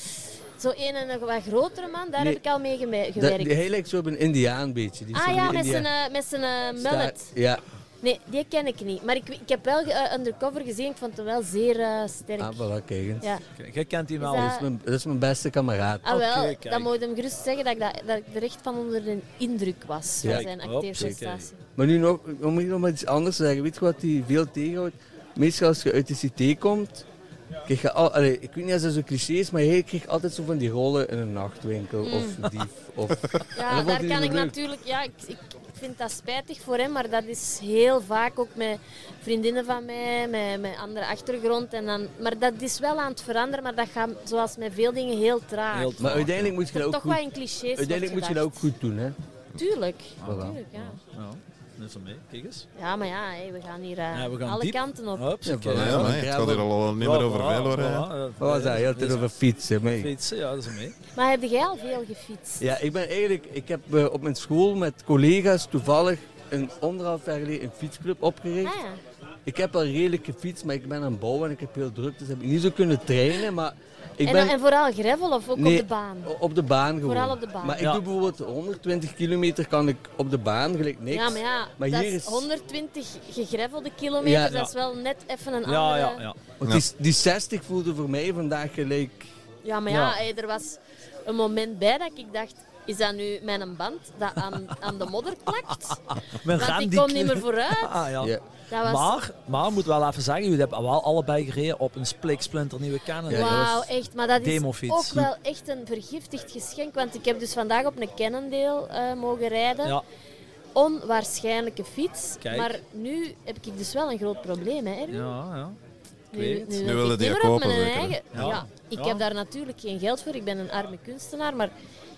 Zo een wat grotere man, daar heb ik al mee gewerkt. Hij lijkt zo op een Indiaan beetje. Die met zijn mullet. Ja. Nee, die ken ik niet. Maar ik heb wel undercover gezien, ik vond hem wel zeer sterk. Voilà, kijk eens. Ja. Jij kent die wel. Dat is mijn beste kameraad. Wel, dan moet je hem gerust zeggen dat ik er echt van onder de indruk was van zijn acteerprestatie. Maar nu nog, om nog iets anders te zeggen. Weet je wat die veel tegenhoudt? Meestal als je uit de cité komt, krijg je ik weet niet of dat zo cliché is, maar je krijgt altijd zo van die rollen in een nachtwinkel of dief. Ja, daar kan ik natuurlijk... Ja, ik vind dat spijtig voor hem, maar dat is heel vaak ook met vriendinnen van mij, met andere achtergrond. Maar dat is wel aan het veranderen, maar dat gaat zoals met veel dingen heel traag. Maar uiteindelijk moet je dat ook toch goed... wel in clichés uiteindelijk moet je dat ook goed doen, hè? Tuurlijk. Voilà. Ja. Dat is mee, kijk eens. Ja, maar we gaan hier alle diep. kanten op. Het gaat hier al niet meer over veel hoor. Wat was dat? Je had het over fietsen. Fietsen, ja, dat is mee. Maar heb jij al veel gefietst? Ja, ik heb op mijn school met collega's toevallig een 1,5 jaar geleden een fietsclub opgericht. Ah, ja. Ik heb al redelijk gefietst, maar ik ben aan het bouwen en ik heb heel druk, dus heb ik niet zo kunnen trainen. Maar en vooral gravel of ook op de baan? Op de baan gewoon. Vooral op de baan. Maar ik doe bijvoorbeeld 120 kilometer kan ik op de baan, gelijk niks. Ja, maar dat hier is 120 gegravelde kilometer, dat is wel net even een andere... Ja. Want die 60 voelde voor mij vandaag gelijk... Ja, maar er was een moment bij dat ik dacht... Is dat nu mijn band dat aan de modder plakt? Want ik kom niet meer vooruit. Dat was... Maar moet wel even zeggen, jullie hebben wel allebei gereden op een splinter nieuwe Canon. Wauw, echt. Maar dat is demofiets. Ook wel echt een vergiftigd geschenk. Want ik heb dus vandaag op een Cannondale mogen rijden. Ja. Onwaarschijnlijke fiets. Kijk. Maar nu heb ik dus wel een groot probleem, hè? Ja. Nu willen die kopen, zeker? Ik heb daar natuurlijk geen geld voor. Ik ben een arme kunstenaar, maar...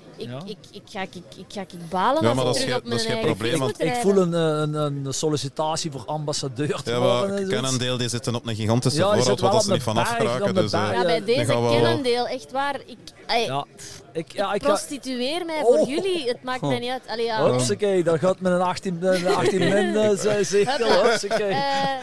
Ik ga balen als ik terug op mijn eigen probleem, want ik voel een sollicitatie voor ambassadeur te worden. Cannondale die zitten op een gigantische voorraad waar ze niet van afgeraken. Dus, bij deze Cannondale, echt waar. Ik prostitueer mij voor jullie. Het maakt mij niet uit. Hupsakee, dat gaat met een 18 min zeker. Hupsakee.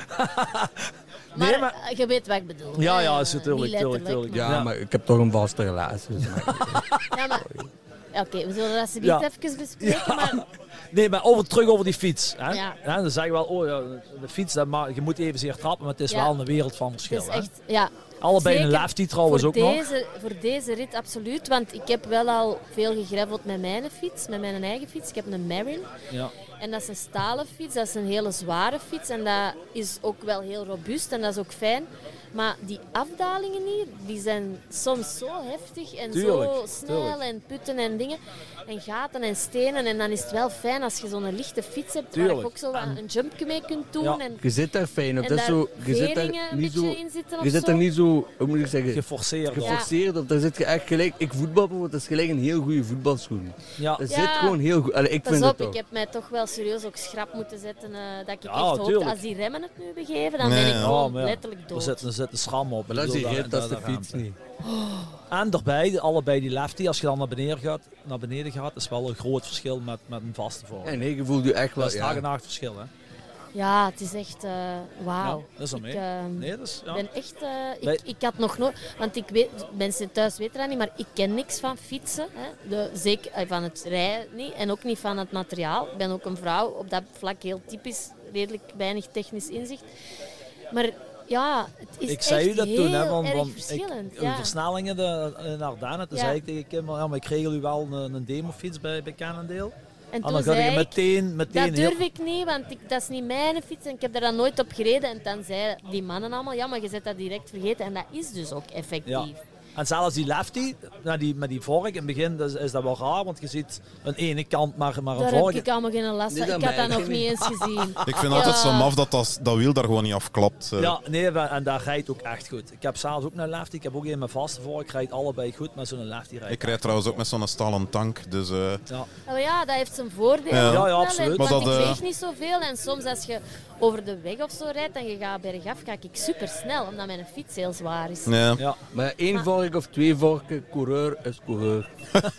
Maar je weet wat ik bedoel. Ja, is natuurlijk. Ja, maar ik heb toch een vaste relatie. Ja, maar... Oké, we zullen dat alsjeblieft even bespreken. Maar... Nee, maar terug over die fiets. Hè? Ja, dan zeg je wel, de fiets, je moet evenzeer trappen, maar het is wel een wereld van verschil. Het is echt, allebei een lefty trouwens ook nog. Voor deze rit absoluut, want ik heb wel al veel gegraveld met mijn fiets, met mijn eigen fiets. Ik heb een Marin. Ja. En dat is een stalen fiets, dat is een hele zware fiets en dat is ook wel heel robuust en dat is ook fijn. Maar die afdalingen hier, die zijn soms zo heftig en zo snel en putten en dingen. En gaten en stenen. En dan is het wel fijn als je zo'n lichte fiets hebt waar je ook zo een jumpje mee kunt doen. Ja. En je zit daar fijn op. En dat zo, je zit daar niet zo in zitten je zit daar niet zo, hoe moet ik zeggen, geforceerd op. Daar zit je echt gelijk. Ik voetbal bijvoorbeeld, dat is gelijk een heel goede voetbalschoen. Ja. Dat zit gewoon heel goed. Ik vind het toch. Ik heb mij toch wel serieus ook schrap moeten zetten dat ik echt hoop als die remmen het nu begeven, dan ben ik gewoon letterlijk dood. Er zit de schram op. Maar dat is die rit, dat is de fiets niet. En daarbij, allebei die lefty, als je dan naar beneden gaat, is wel een groot verschil met een vaste vork. En nee, je voelt je echt wel... Dat is dag en nacht verschil, hè? Ja, het is echt wauw. Ja, dat is al mee. Nee, dus, ja. Ben echt, ik had nog nooit... Want ik weet, mensen thuis weten dat niet, maar ik ken niks van fietsen. Hè. Zeker van het rijden niet en ook niet van het materiaal. Ik ben ook een vrouw, op dat vlak heel typisch, redelijk weinig technisch inzicht. Maar ja, het is ik zei u dat toen, hè, want verschillend. de versnellingen in Ardennen, toen zei ik tegen Kim, maar ik regel u wel een demofiets bij Cannondale. En dan ga je meteen dat durf ik niet, want dat is niet mijn fiets en ik heb daar dan nooit op gereden. En dan zeiden die mannen allemaal, ja, maar je zet dat direct vergeten. En dat is dus ook effectief. Ja. En zelfs die lefty, met die vork, in het begin is dat wel raar, want je ziet aan de ene kant maar een vork. Daar heb ik allemaal geen last van. Ik had dat nog niet eens gezien. Ik vind altijd zo maf dat wiel daar gewoon niet afklapt. Ja, nee, en dat rijdt ook echt goed. Ik heb zelfs ook een lefty, ik heb ook een met vaste vork, ik rijd allebei goed met zo'n lefty rijden. Ik rijd trouwens ook met zo'n stalen tank, dus... Ja. Oh ja, dat heeft zijn voordeel. Ja, absoluut. Want ik weeg niet zoveel en soms als je over de weg of zo rijdt en je gaat bergaf, ga ik super snel, omdat mijn fiets heel zwaar is. Ja. Maar 1 vork of 2 vorken, coureur is coureur.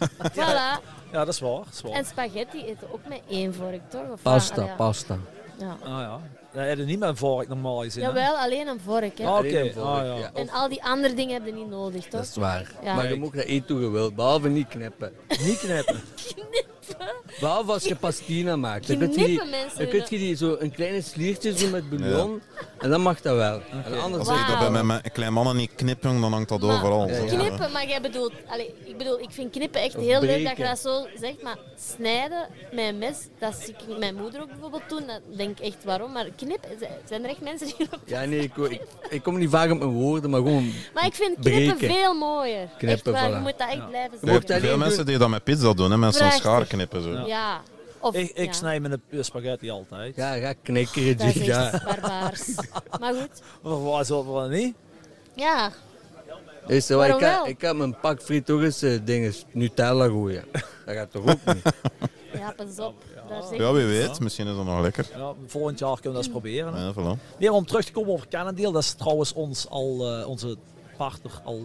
Ja, Voilà. dat is waar. En spaghetti eten ook met 1 vork, toch? Of Pasta. Ja. Dat heb je niet met een vork normaal gezien. Jawel, alleen een vork. Hè. Oké. Ja. En al die andere dingen heb je niet nodig, toch? Dat is waar. Ja. Maar je moet dat eten hoe je wilt, behalve niet knippen. Niet knippen. Behalve als je pastina maakt. Dan kun je die zo een kleine sliertje doen met bouillon. En dan mag dat wel. Okay. En anders als ik dat bij mijn kleine mannen niet knippen, dan hangt dat overal. Knippen, maar jij bedoelt... ik vind knippen echt heel leuk dat je dat zo zegt, maar snijden met een mes, dat zie ik mijn moeder ook bijvoorbeeld doen. Dat denk ik echt waarom. Maar knippen, zijn er echt mensen die erop... Ja, nee, ik kom niet vaak op mijn woorden, maar gewoon Maar ik vind knippen breken. Veel mooier. Knippen, echt waar, voilà. je moet dat echt blijven Je mocht zeggen. Veel mensen die dat met pizza doen, hè, met zo'n schaar knippen. Zo. Ja. Of, Ik snij mijn spaghetti altijd. Ja, knikkeren. Dat is echt barbaars. Maar goed. Waarom niet? Ja. Dus, ik heb mijn pak friet ook eens Nutella gooien. Dat gaat toch ook niet? Ja, pas op. Ja, wie weet. Misschien is dat nog lekker. Ja, volgend jaar kunnen we dat eens proberen. Ja, voilà. Nee, om terug te komen over Cannondale, dat is trouwens onze partner al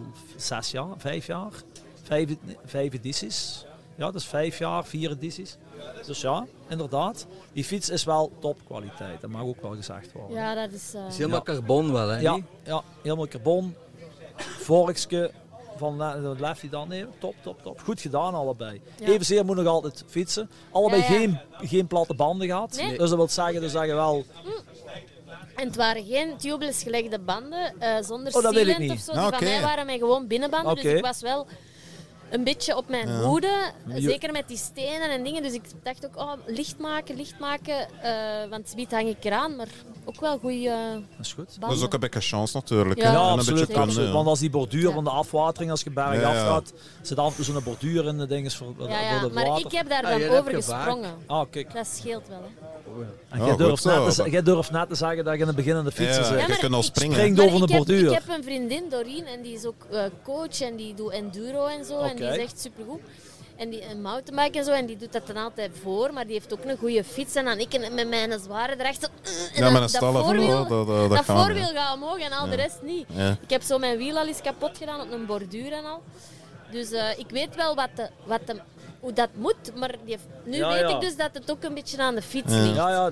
5 jaar. 5 edities. Ja, dus 5 jaar, 4 edities. Dus ja, inderdaad. Die fiets is wel topkwaliteit. Dat mag ook wel gezegd worden. Ja, dat is... Het is helemaal carbon wel, hè? Ja, helemaal carbon. Vorkje van de lefty dan. Nee, top. Goed gedaan allebei. Ja. Evenzeer moet nog altijd fietsen. Allebei geen platte banden gehad. Nee. Dus dat wil zeggen wel... En het waren geen tubeless gelegde banden, zonder dat weet ik sealant niet. of zo. Die van mij waren met gewoon binnenbanden. Okay. Dus ik was wel een beetje op mijn hoede. Zeker met die stenen en dingen. Dus ik dacht ook, licht maken. Want zoiets hang ik eraan. Maar ook wel goede Dat is goed. Dat is ook een beetje chance natuurlijk. Ja, hè. En een absoluut. beetje absoluut. kunnen, Want als die borduur van de afwatering, als je bergaf Ja. gaat, zit af en toe zo'n borduur in de dingen voor het maar water. ik heb daar Ah, dan jij over hebt gevaar. gesprongen. Kijk. Dat scheelt wel, hè. En Ja, jij goed zo. durft net te zeggen dat je in het begin aan de fietsen Ja, zit. je maar kunt al ik springen. spring- hè. over de borduur. Ik heb een vriendin, Doreen, en die is ook coach en die doet enduro en zo. En die is echt supergoed. En die een mountainbike en zo, en die doet dat dan altijd voor, maar die heeft ook een goede fiets. En dan ik met mijn zware erachter. En Ja, met een dat stallen voorwiel, dat kan, voorwiel gaat omhoog en al de rest niet. Ja. Ik heb zo mijn wiel al eens kapot gedaan op een borduur en al. Dus ik weet wel hoe dat moet, maar nu weet ik dus dat het ook een beetje aan de fiets ligt.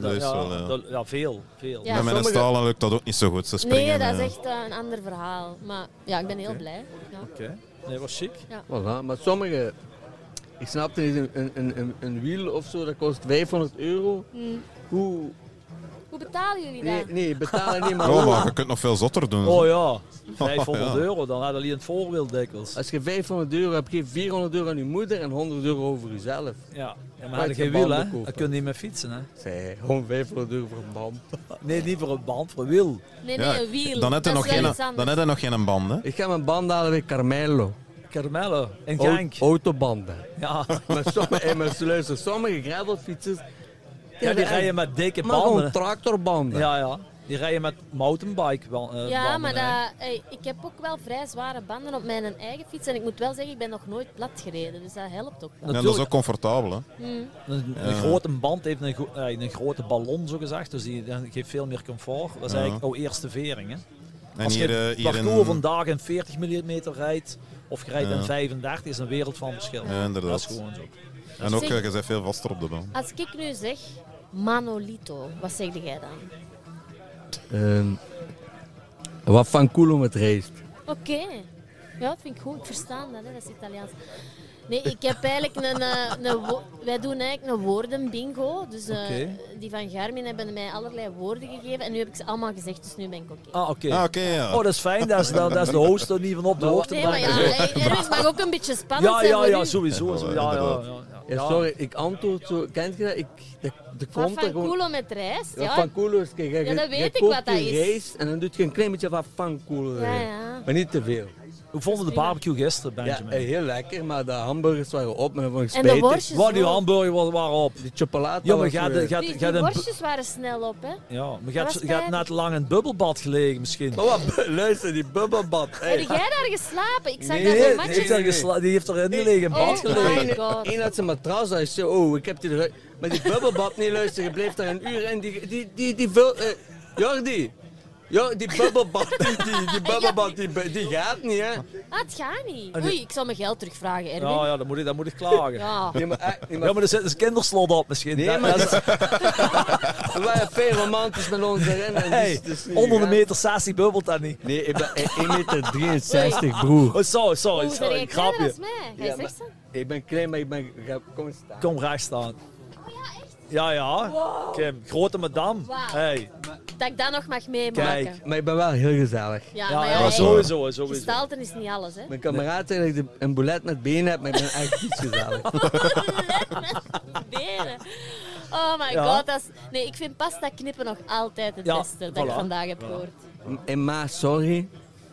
Veel. Ja. Met mijn stalen lukt dat ook niet zo goed. Ze springen, Nee, dat is echt een ander verhaal. Maar ja, ik ben heel blij. Ja. Oké. Nee, was chic. Ja. Voilà. Maar sommige... Ik snap het niet, een wiel of zo, dat kost €500. Hoe betalen jullie dat? Nee, betalen niet, maar Oh, maar je kunt nog veel zotter doen. Oh ja, €500, dan had je het voorwiel dikwijls. als je €500 hebt, geef €400 aan je moeder en €100 over jezelf. Ja, maar had je geen wiel, hè? Dan kun je niet meer fietsen, hè? Zij, gewoon €500 voor een band. Nee, niet voor een band, voor een wiel. Nee, Ja, een wiel. Dan heb je nog geen band, hè? Ik ga mijn band halen bij Carmelo. Carmelo, in Genk. Autobanden. Ja. Maar sommige gravelfietsers... Ja, die rijden met dikke Maar gewoon banden. tractorbanden. Ja. Die rijden met mountainbike banden. Ja, maar ik heb ook wel vrij zware banden op mijn eigen fiets. En ik moet wel zeggen, ik ben nog nooit plat gereden. Dus dat helpt ook wel. Ja, dat is ook comfortabel, hè? Een grote band heeft een grote ballon, zo gezegd. Dus die geeft veel meer comfort. Dat is eigenlijk jouw eerste vering, hè? En Als hier, je het parcours vandaag in 40 mm rijdt, of je rijdt in 35, is een wereld van verschil. Ja, inderdaad. Dat is gewoon zo. En ook, je bent veel vaster op de baan. Als ik nu zeg Manolito, wat zeg jij dan? Wat van culo met rijst. Oké. Ja, dat vind ik goed. Ik verstaan dat, hè. Dat is Italiaans. Nee, ik heb eigenlijk wij doen eigenlijk een woordenbingo. Dus die van Garmin hebben mij allerlei woorden gegeven. En nu heb ik ze allemaal gezegd, dus nu ben ik oké. Oké. Ja. Oh, dat is fijn. Dat is de host er niet van op de hoogte. Nee, maar het mag ook een beetje spannend zijn. Ja, sowieso. Ja, sorry, ik antwoord zo. Kent je dat? Wat van culo met rijst? Ja, van culo is, kijk, dat weet ik koopt wat dat je is. rijst en dan doe je een klein beetje van culo. Ja. Maar niet te veel. Hoe vonden de barbecue gisteren, Benjamin? Ja, heel lekker, maar de hamburgers waren op. Maar en de worstjes Wat, die hamburgers waren op? Die chocolade. Ja, maar die worstjes waren snel op, hè? Ja, maar je hebt net lang in het bubbelbad gelegen misschien. Maar wat, luister, die bubbelbad. Heb jij daar geslapen? Ik zag dat een matje. Die heeft erin gelegen, in bad gelegen. Eén had zijn matras, hij zei, ik heb die eruit. Maar die bubbelbad, niet luister, je bleef daar een uur in. Jordi. Ja, die bubbelbad, die gaat niet, hè. Het gaat niet. Oei, ik zal mijn geld terugvragen, Erwin. Ja, dan moet ik klagen. Ja. Maar er zit een kinderslot op misschien. Nee, maar we waren veel romantisch met ons erin. Hey, onder de meter 60 bubbelt dat niet. Nee, ik ben 1,63 meter, broer. Oh, sorry, Hoe ben jij grapje. kleiner dan mij? Ga je zegt zo? Ik ben klein, maar kom staan. Kom graag staan. Oh ja, echt? Ja. Wow. Kim, grote madame. Wow. Hey. Dat ik dat nog mag meemaken. Kijk. Maar ik ben wel heel gezellig. Ja, sowieso. Gestalte is niet alles, hè. Mijn kameraad zegt dat ik een boulet met benen heb, maar ik ben echt niet gezellig. Benen. Oh my god. Nee, ik vind pasta knippen nog altijd het beste dat ik vandaag heb gehoord. En maar, sorry.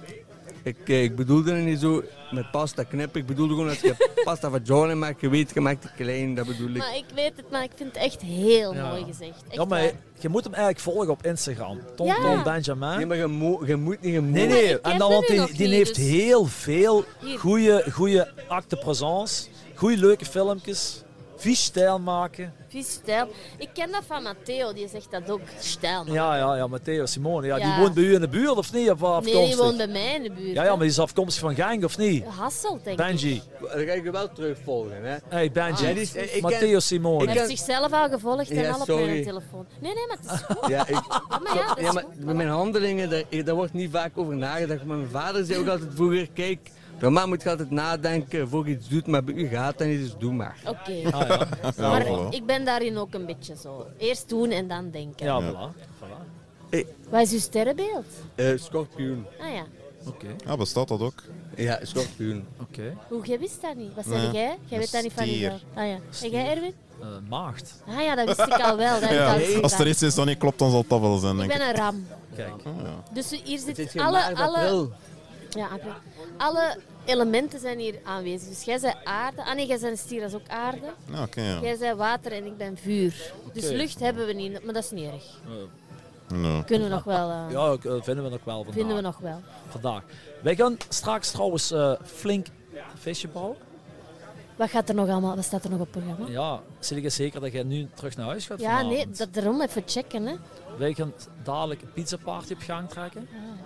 Ik bedoelde het niet zo met pasta knippen. Ik bedoelde gewoon als je pasta fagioli maakt, je weet, je maakt het klein, dat bedoel ik. Maar ik weet het, maar ik vind het echt heel mooi gezegd. Echt maar je moet hem eigenlijk volgen op Instagram. Tom Benjamin. Nee, maar je moet niet. Nee. En dan, want die heeft heel veel goede acte présence, goede leuke filmpjes, vies stijl maken. Vies stijl. Ik ken dat van Matteo, die zegt dat ook, stijl maken. Ja, Matteo Simone. Ja, die woont bij u in de buurt of niet? Nee, die woont bij mij in de buurt. Ja, maar die is afkomstig van Genk of niet? Hasselt, denk Benji. ik. Dan ga ik je wel terugvolgen, hè? Hey, Benji. Matteo Simone. Hij heeft zichzelf al gevolgd en al op mijn telefoon. Nee, maar het is goed. Maar met mijn handelingen, daar wordt niet vaak over nagedacht. Maar mijn vader zei ook altijd vroeger, kijk, normaal moet je altijd nadenken voor je iets doet, maar bij u gaat dat niet, dus doe maar. Oké. Maar ik ben daarin ook een beetje zo. Eerst doen en dan denken. Ja, voilà. Hey. Wat is uw sterrenbeeld? Schorpioen. Ah ja. Oké. Ja, bestaat dat ook? Ja, schorpioen. Oké. Hoe, jij wist dat niet? Wat zei jij? Jij weet dat niet van jezelf. Ah ja. En jij, Erwin? Maagd. Ah ja, dat wist ik al wel. Als er iets is dat niet klopt, dan zal dat wel zijn, denk ik. Ik ben een ram. Kijk. Dus hier zit alle... Ja, alle elementen zijn hier aanwezig. Dus jij bent aarde. Ah nee, jij bent een stier, dat is ook aarde. Jij bent water en ik ben vuur. Dus lucht hebben we niet, maar dat is niet erg. No. Kunnen we nog wel... Ja, vinden we nog wel vandaag. Vinden we nog wel. Vandaag. Wij gaan straks trouwens flink visje bouwen. Wat gaat er nog allemaal? Wat staat er nog op het programma? Ja, zit je zeker dat jij nu terug naar huis gaat vanavond? Nee, daarom even checken. Hè. Wij gaan dadelijk een pizzaparty op gang trekken.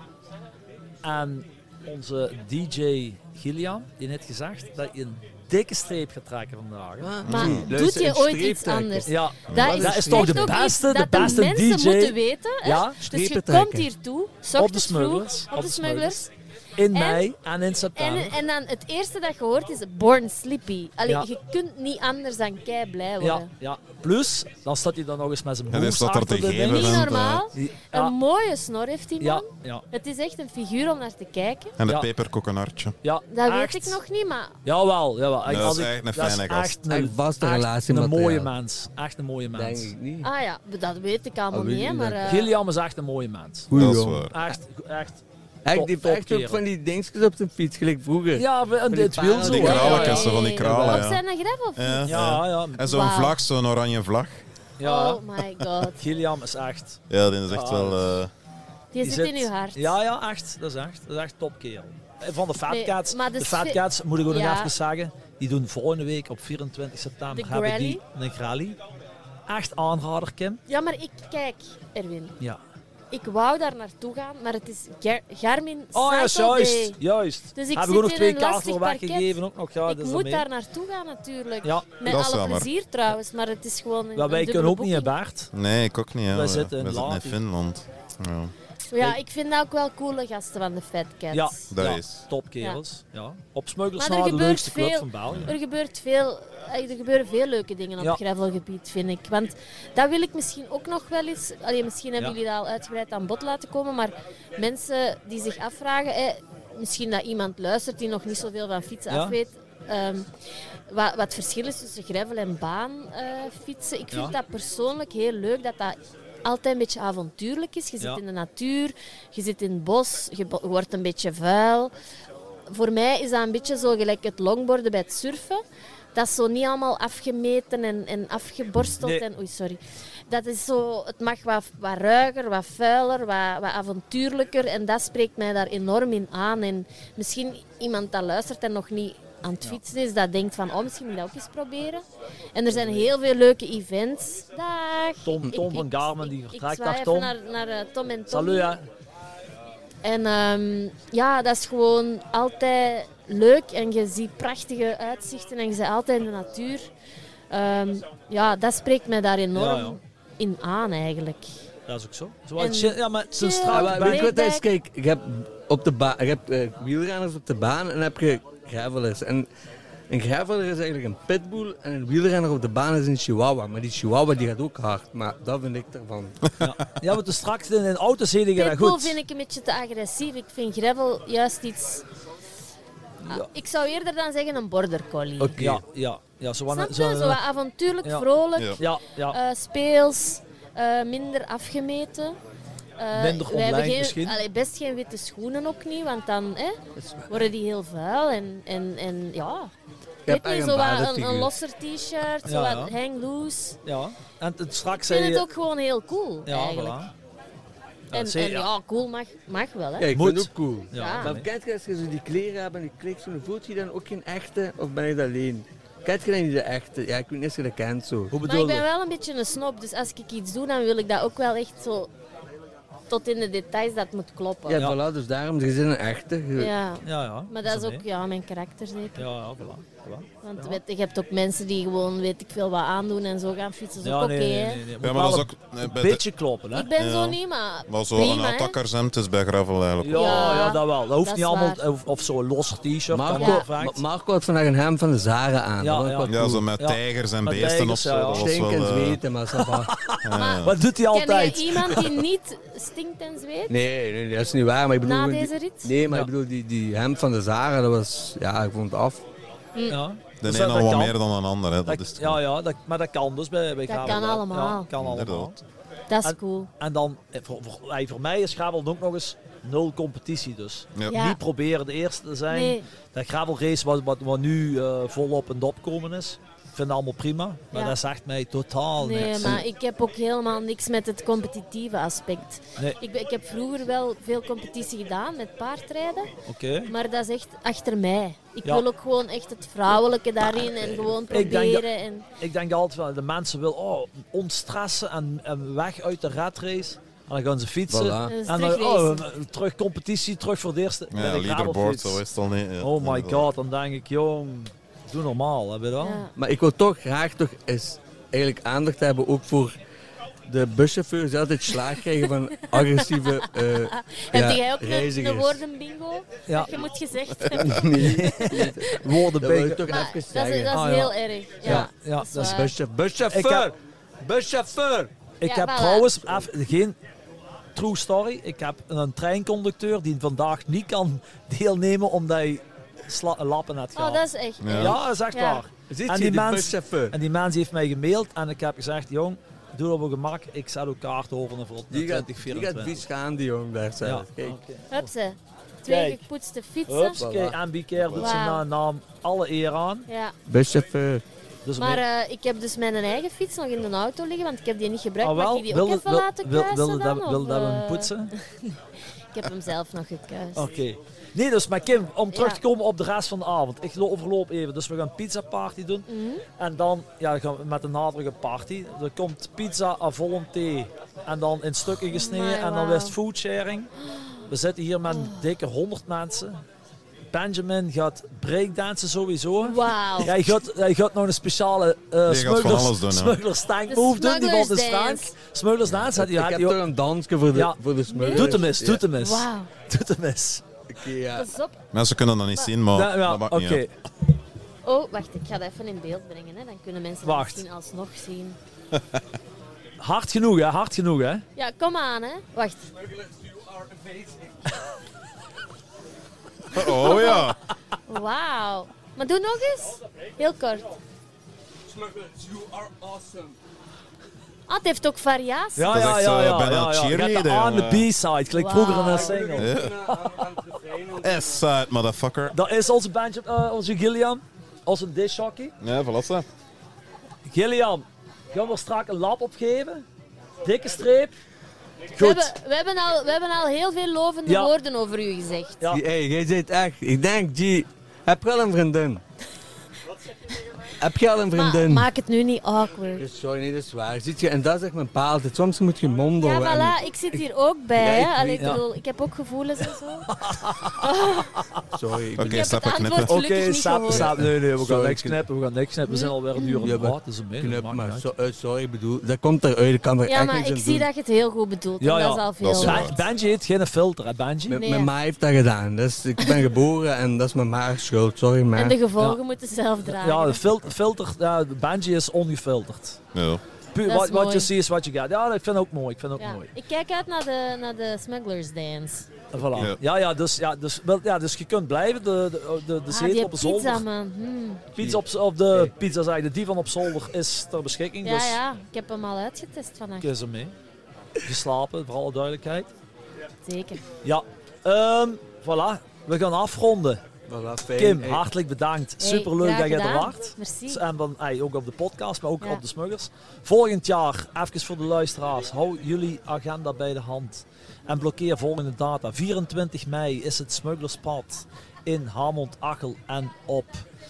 En onze DJ Gillian, die heeft gezegd dat je een dikke streep gaat trekken vandaag. Maar doet je ooit iets anders? Ja, dat is toch de beste DJ. Dat de mensen moeten weten. Ja, dus je komt hier toe, op de smugglers. In mei en in september. En dan het eerste dat je hoort is Born Slippy. Allee, je kunt niet anders dan kei blij worden. Ja. Plus, dan staat hij dan nog eens met zijn moves achter de ding. Niet normaal. Een mooie snor heeft die man. Ja. Het is echt een figuur om naar te kijken. En het peperkokonartje. Ja, dat weet ik nog niet, maar... Jawel. Dat is echt een fijne gast. Een vaste relatie een mooie mens. Echt een mooie mens. Denk ik niet. Ah ja, dat weet ik allemaal niet, maar... Gillian is echt een mooie mens. Dat is waar. Echt. Die echt ook van die dingetjes op zijn fiets, gelijk vroeger. Ja, en dit wiel zo. Die kralenkisten van die kralen, Op zijn gravel. Ja. En zo'n vlag, zo'n oranje vlag. Ja. Oh my god. Gillian is echt... Ja, die is echt wel... Die zit in uw hart. Ja, echt. Dat is echt topkerel. Van de Fat Cats. De Fat Cats, moet ik ook nog even zeggen, die doen volgende week op 24 september hebben die een rally. Echt aanrader, Kim. Ja, maar kijk, Erwin. Ja. ik wou daar naartoe gaan, maar het is Garmin juist. Dus ik hebben we nog 2 kaarten kaarten voor weggegeven ook nog. Ja, ik moet daar naartoe gaan natuurlijk. Ja. Met alle plezier trouwens, maar het is gewoon een wij kunnen ook niet in Bert. Nee, ik ook niet. Wij zitten in Finland. Ja, ik vind dat ook wel coole gasten van de Fat Cats. Ja, dat is. Topkerels. Ja. Op Smugglersnaar de leukste club van België. Er gebeuren veel leuke dingen op gravelgebied, vind ik. Want dat wil ik misschien ook nog wel eens... misschien hebben jullie dat al uitgebreid aan bod laten komen, maar mensen die zich afvragen... misschien dat iemand luistert die nog niet zoveel van fietsen af weet... wat het verschil is tussen gravel en baan fietsen. Ik vind dat persoonlijk heel leuk, dat altijd een beetje avontuurlijk is. Je zit in de natuur, je zit in het bos, je wordt een beetje vuil. Voor mij is dat een beetje zo gelijk het longboarden bij het surfen. Dat is zo niet allemaal afgemeten en afgeborsteld. Nee. En, dat is zo, het mag wat ruiger, wat vuiler, wat avontuurlijker. En dat spreekt mij daar enorm in aan. En misschien iemand dat luistert en nog niet aan het fietsen is, dat denkt van, misschien moet ik dat ook eens proberen. En er zijn heel veel leuke events. Dag. Tom van Garmin, die vertrekt. Dag Tom. Tom. Naar Tom en Tom. Salut, hè. En dat is gewoon altijd leuk en je ziet prachtige uitzichten en je bent altijd in de natuur. Dat spreekt mij daar enorm in aan eigenlijk. Dat is ook zo. Maar het is een straat. Weet je wat dat is? Kijk, je hebt wielrenners op de baan en dan heb je gravelers. En een graveler is eigenlijk een pitbull en een wielrenner op de baan is een chihuahua. Maar die chihuahua die gaat ook hard, maar dat vind ik ervan. Ja, maar dus straks in een auto zit je dat goed. Pitbull vind ik een beetje te agressief. Ik vind gravel juist iets... Ik zou eerder dan zeggen een border collie. Okay. Ja, zo wat avontuurlijk, vrolijk, speels, minder afgemeten. Minder online misschien? Best geen witte schoenen ook niet, want dan worden die heel vuil. En weet je, zo wat een losser t-shirt, zo wat hang loose. Ja, en straks ik vind het ook gewoon heel cool, eigenlijk. Voilà. Cool mag wel, hè. Ja, ik vind het ook cool. Ja. Maar kent je, als je zo die kleren hebt en die klikzoenen, voelt je dan ook geen echte, of ben ik dat alleen? Kent je dan niet de echte? Ja, ik weet niet of je dat kent zo. Maar ik ben wel een beetje een snob, dus als ik iets doe, dan wil ik dat ook wel echt zo... Tot in de details dat moet kloppen. Ja, voilà, dus daarom, je zit een echte. Ja. Maar dat is ook mijn karakter zeker. Ja, voilà. Want je hebt ook mensen die gewoon, weet ik veel, wat aandoen en zo gaan fietsen. Dat is ook oké. Nee. Ja, maar dat is ook een beetje kloppen, hè? Ik ben zo niet, maar zo een attackers is bij gravel eigenlijk. Ja, dat wel. Dat hoeft niet allemaal, of zo'n losser t-shirt. Marco had vandaag een hemd van de Zara aan. Ja, zo met tijgers en beesten of zo. Stinkend zweten, maar ça va. Wat doet hij altijd? Ken je iemand die niet stinkt en zweet? Nee, dat is niet waar. Maar ik bedoel, na deze rit? Nee, maar ik bedoel, die hemd van de Zara, dat was... Ja, ik vond het af. Ja. De een al wat meer dan een ander. Hè. Maar dat kan dus bij gravel. Dat kan allemaal. Ja, kan allemaal. Dat is cool. En dan, voor mij is gravel ook nog eens 0 competitie dus. Ja. Niet proberen de eerste te zijn. Nee. Dat gravel race wat nu volop en dop komen is. Ik vind het allemaal prima, maar dat zegt mij totaal niks. Nee, maar ik heb ook helemaal niks met het competitieve aspect. Nee. Ik heb vroeger wel veel competitie gedaan met paardrijden, maar dat is echt achter mij. Ik wil ook gewoon echt het vrouwelijke daarin en gewoon proberen. Ik denk altijd van de mensen willen ontstressen en weg uit de ratrace. En dan gaan ze fietsen. Voilà. En dan terug competitie, terug voor de eerste. Ja, leaderboard, zo is het al niet. Ja. Oh my god, dan denk ik, jong, doe normaal, heb je dat? Ja. Maar ik wil toch graag eens eigenlijk aandacht hebben ook voor de buschauffeurs die altijd slaag krijgen van agressieve Heb jij ook reizigers. een woordenbingo dat je moet gezegd hebben? Nee. Woordenbingo. toch Maar even dat zeggen. is heel erg. Ja, dat is Buschauffeur! Buschauffeur! Ik heb trouwens, geen true story, ik heb een treinconducteur die vandaag niet kan deelnemen omdat hij lappen had gehad. Oh, dat is echt. Ja, dat is echt waar. En die mens heeft mij gemaild en ik heb gezegd, jong, doe op een gemak, ik zet ook kaart over voor 2024. Die gaat vies gaan, die jong daar. Ja. Hupse. 2 gepoetste fietsen. En Biker doet zijn naam alle eer aan. Ja. Buschauffeur. Dus maar ik heb dus mijn eigen fiets nog in de auto liggen, want ik heb die niet gebruikt. Mag ik die ook even laten kuisen Wilde dat we hem poetsen? Ik heb hem zelf nog gekuist. Oké. Nee, dus maar Kim, om terug te komen op de rest van de avond. Ik overloop even. Dus we gaan een pizza party doen. En dan gaan we met een nadruk een party. Er komt pizza à volonté. En dan in stukken gesneden. En dan is het food sharing. We zitten hier met een dikke 100 mensen. Benjamin gaat breakdansen sowieso. Wauw. Hij gaat nog een speciale smugglers stank move doen. Die valt in stank. Smugglers dance. Ik heb toch een dansje voor de smugglers. Doet hem eens. Wauw. Doet hem eens. Mensen kunnen dat niet zien, maar dat maakt niet uit. Oh, wacht. Ik ga dat even in beeld brengen. Hè. Dan kunnen mensen dat misschien alsnog zien. Hard genoeg, hè? Hard genoeg, hè? Ja, kom aan, hè. Wacht. Oh ja. Wauw. Maar doe nog eens. Heel kort. Smugglers, you are awesome. Ah, het heeft ook variaties. Ja. On the B-side, gelijk vroeger in een single. S-side, motherfucker. Dat is onze Gillian, onze dishockey. Ja, voilà. Gillian, gaan we straks een lap opgeven? Dikke streep. Goed. We hebben al heel veel lovende woorden over u gezegd. Ja. Hey, jij zit echt. Ik denk, heb je al een vriendin? Heb je al een vriendin? Maak het nu niet awkward. Sorry, nee, dat is waar. Ziet je, en dat is echt mijn paal. Soms moet je mond houden. Ja, voilà. Ik zit hier ook bij. Ja, ik bedoel, ik heb ook gevoelens en zo. Sorry. Oké, stap knippen. Oké, stap. Nee, we gaan niks knippen. We zijn alweer een uur aan het praten. Knip maar. Sorry, ik bedoel, dat komt eruit. Ik kan er echt niks aan doen. Ja, maar ik zie dat je het heel goed bedoelt. Ja, dat is al veel. Benji heeft geen filter, hè, Benji? Mijn ma heeft dat gedaan. Dus ik ben geboren en dat is mijn ma's schuld. Sorry, man. En de gevolgen moeten zelf dragen. Ja, de filter, Benji is ongefilterd. Ja. Wat je ziet is wat je gaat. Ja, ik vind het ook mooi. mooi. Ik kijk uit naar de Smugglers Dance. Voilà. Dus je kunt blijven. De zetel op de zolder. Pizza, man. Pizza die van op zolder is ter beschikking. Dus Ja, ik heb hem al uitgetest vannacht. kun je ze mee. Geslapen, voor alle duidelijkheid. Zeker. Ja, voilà. We gaan afronden. Kim, hartelijk bedankt. Superleuk dat je er waart. Merci. En dan ook op de podcast, maar ook op de Smugglers. Volgend jaar, even voor de luisteraars, hou jullie agenda bij de hand. En blokkeer volgende data. 24 mei is het Smugglerspad in Hamont, Achel. En op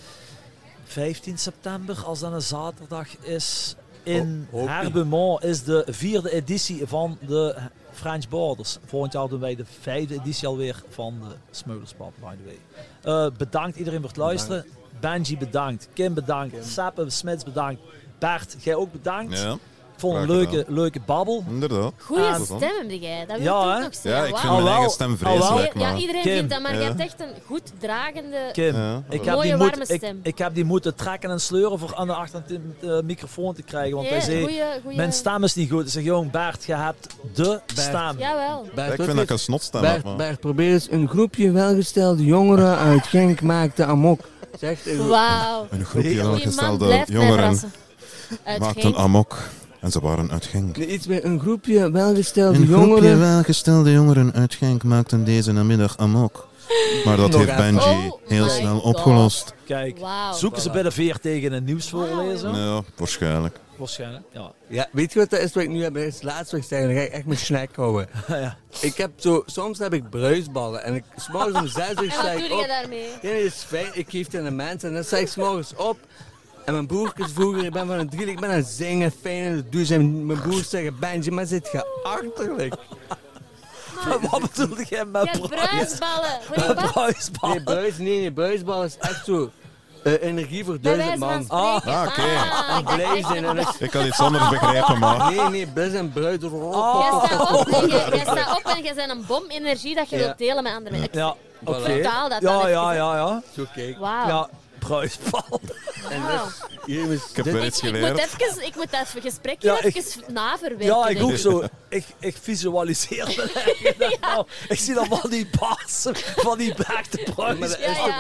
15 september, als dat een zaterdag is, in Herbemont is de 4e editie van de French Borders. Volgend jaar doen wij de 5e editie alweer van de Smugglerspad, by the way. Bedankt iedereen voor het luisteren. Benji bedankt. Kim bedankt. Seppe Smits bedankt. Bert, jij ook bedankt. Ja. Ik vond een leuke babbel. Inderdaad. Goeie stem heb jij. Dat wil ik ook nog zeggen. Ja, ik vind mijn eigen stem vreselijk. Ja, iedereen vindt dat, maar je hebt echt een goed dragende, mooie, warme stem. Ik heb die moeten trekken en sleuren voor aan de microfoon te krijgen. Want hij zei, mijn stem is niet goed. Ik zeg, jong Bert, je hebt de stem. Jawel. Ik vind dat ik een snotstem heb. Bert, probeer eens. Een groepje welgestelde jongeren uit Genk maakte amok. Wauw. Een groepje welgestelde jongeren maakten amok. En ze waren uit Genk. Iets met een groepje welgestelde jongeren uit Genk maakten deze namiddag amok. Maar dat heeft Benji heel snel opgelost. Kijk, zoeken ze bij de VRT tegen een nieuwsvoorlezer? Ja, waarschijnlijk. Ja, weet je wat dat is wat ik nu heb? Dat is het laatste wat ik zeg. Dan ga ik echt mijn snack houden. Ja. Ik heb soms heb ik bruisballen. En ik s'morgens om 6 uur sta ik op. En wat doe je daarmee? Ja, dat is fijn. Ik geef het aan de mensen. En dan sta ik s'morgens op. En mijn broertjes vroeger, ik ben van een drieling, ik ben aan het zingen, fijn in de douche. En mijn broers zeggen, Benji, maar zit je achterlijk? Wat bedoelde jij met bruisballen? Bruisballen? Nee, bruisballen is echt zo energie voor 1000 man. Oké. En blij zijn. Ik had iets anders begrepen, maar... Nee, blij zijn bruid. Jij staat op en jij bent een bom energie dat je wilt delen met andere mensen. Ja, oké. Ja. Zo kijk. Wauw. Ja. Bruisbal. Ik heb wel iets geleerd. Ik moet even gesprek even naverwerken. Ja, ik ook zo. Ik visualiseer me. Ik zie dan van die passen, van die baakte bruis.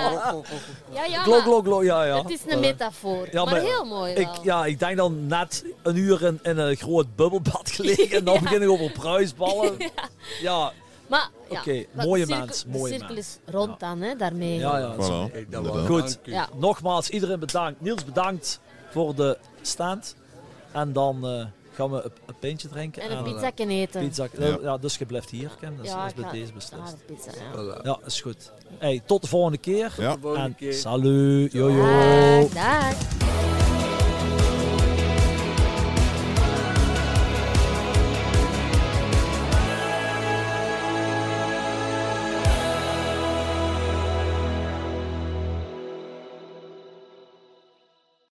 Glok, ja. Het is een metafoor, maar heel mooi wel. Ik denk dan net een uur in een groot bubbelbad gelegen en dan begin ik over bruisballen. Ja. Maar mooie mens. De cirkel is rond dan, hè, daarmee. Ja. Voilà. Goed. Nogmaals, iedereen bedankt. Niels bedankt voor de stand. En dan gaan we een pintje drinken. En een pizza eten. Pizza, ja, dus je blijft hier, Kim. Dus dat is bij deze beslist. Pizza, ja, is goed. Hey, tot de volgende keer. Ja. En salut. Jojo. Dag.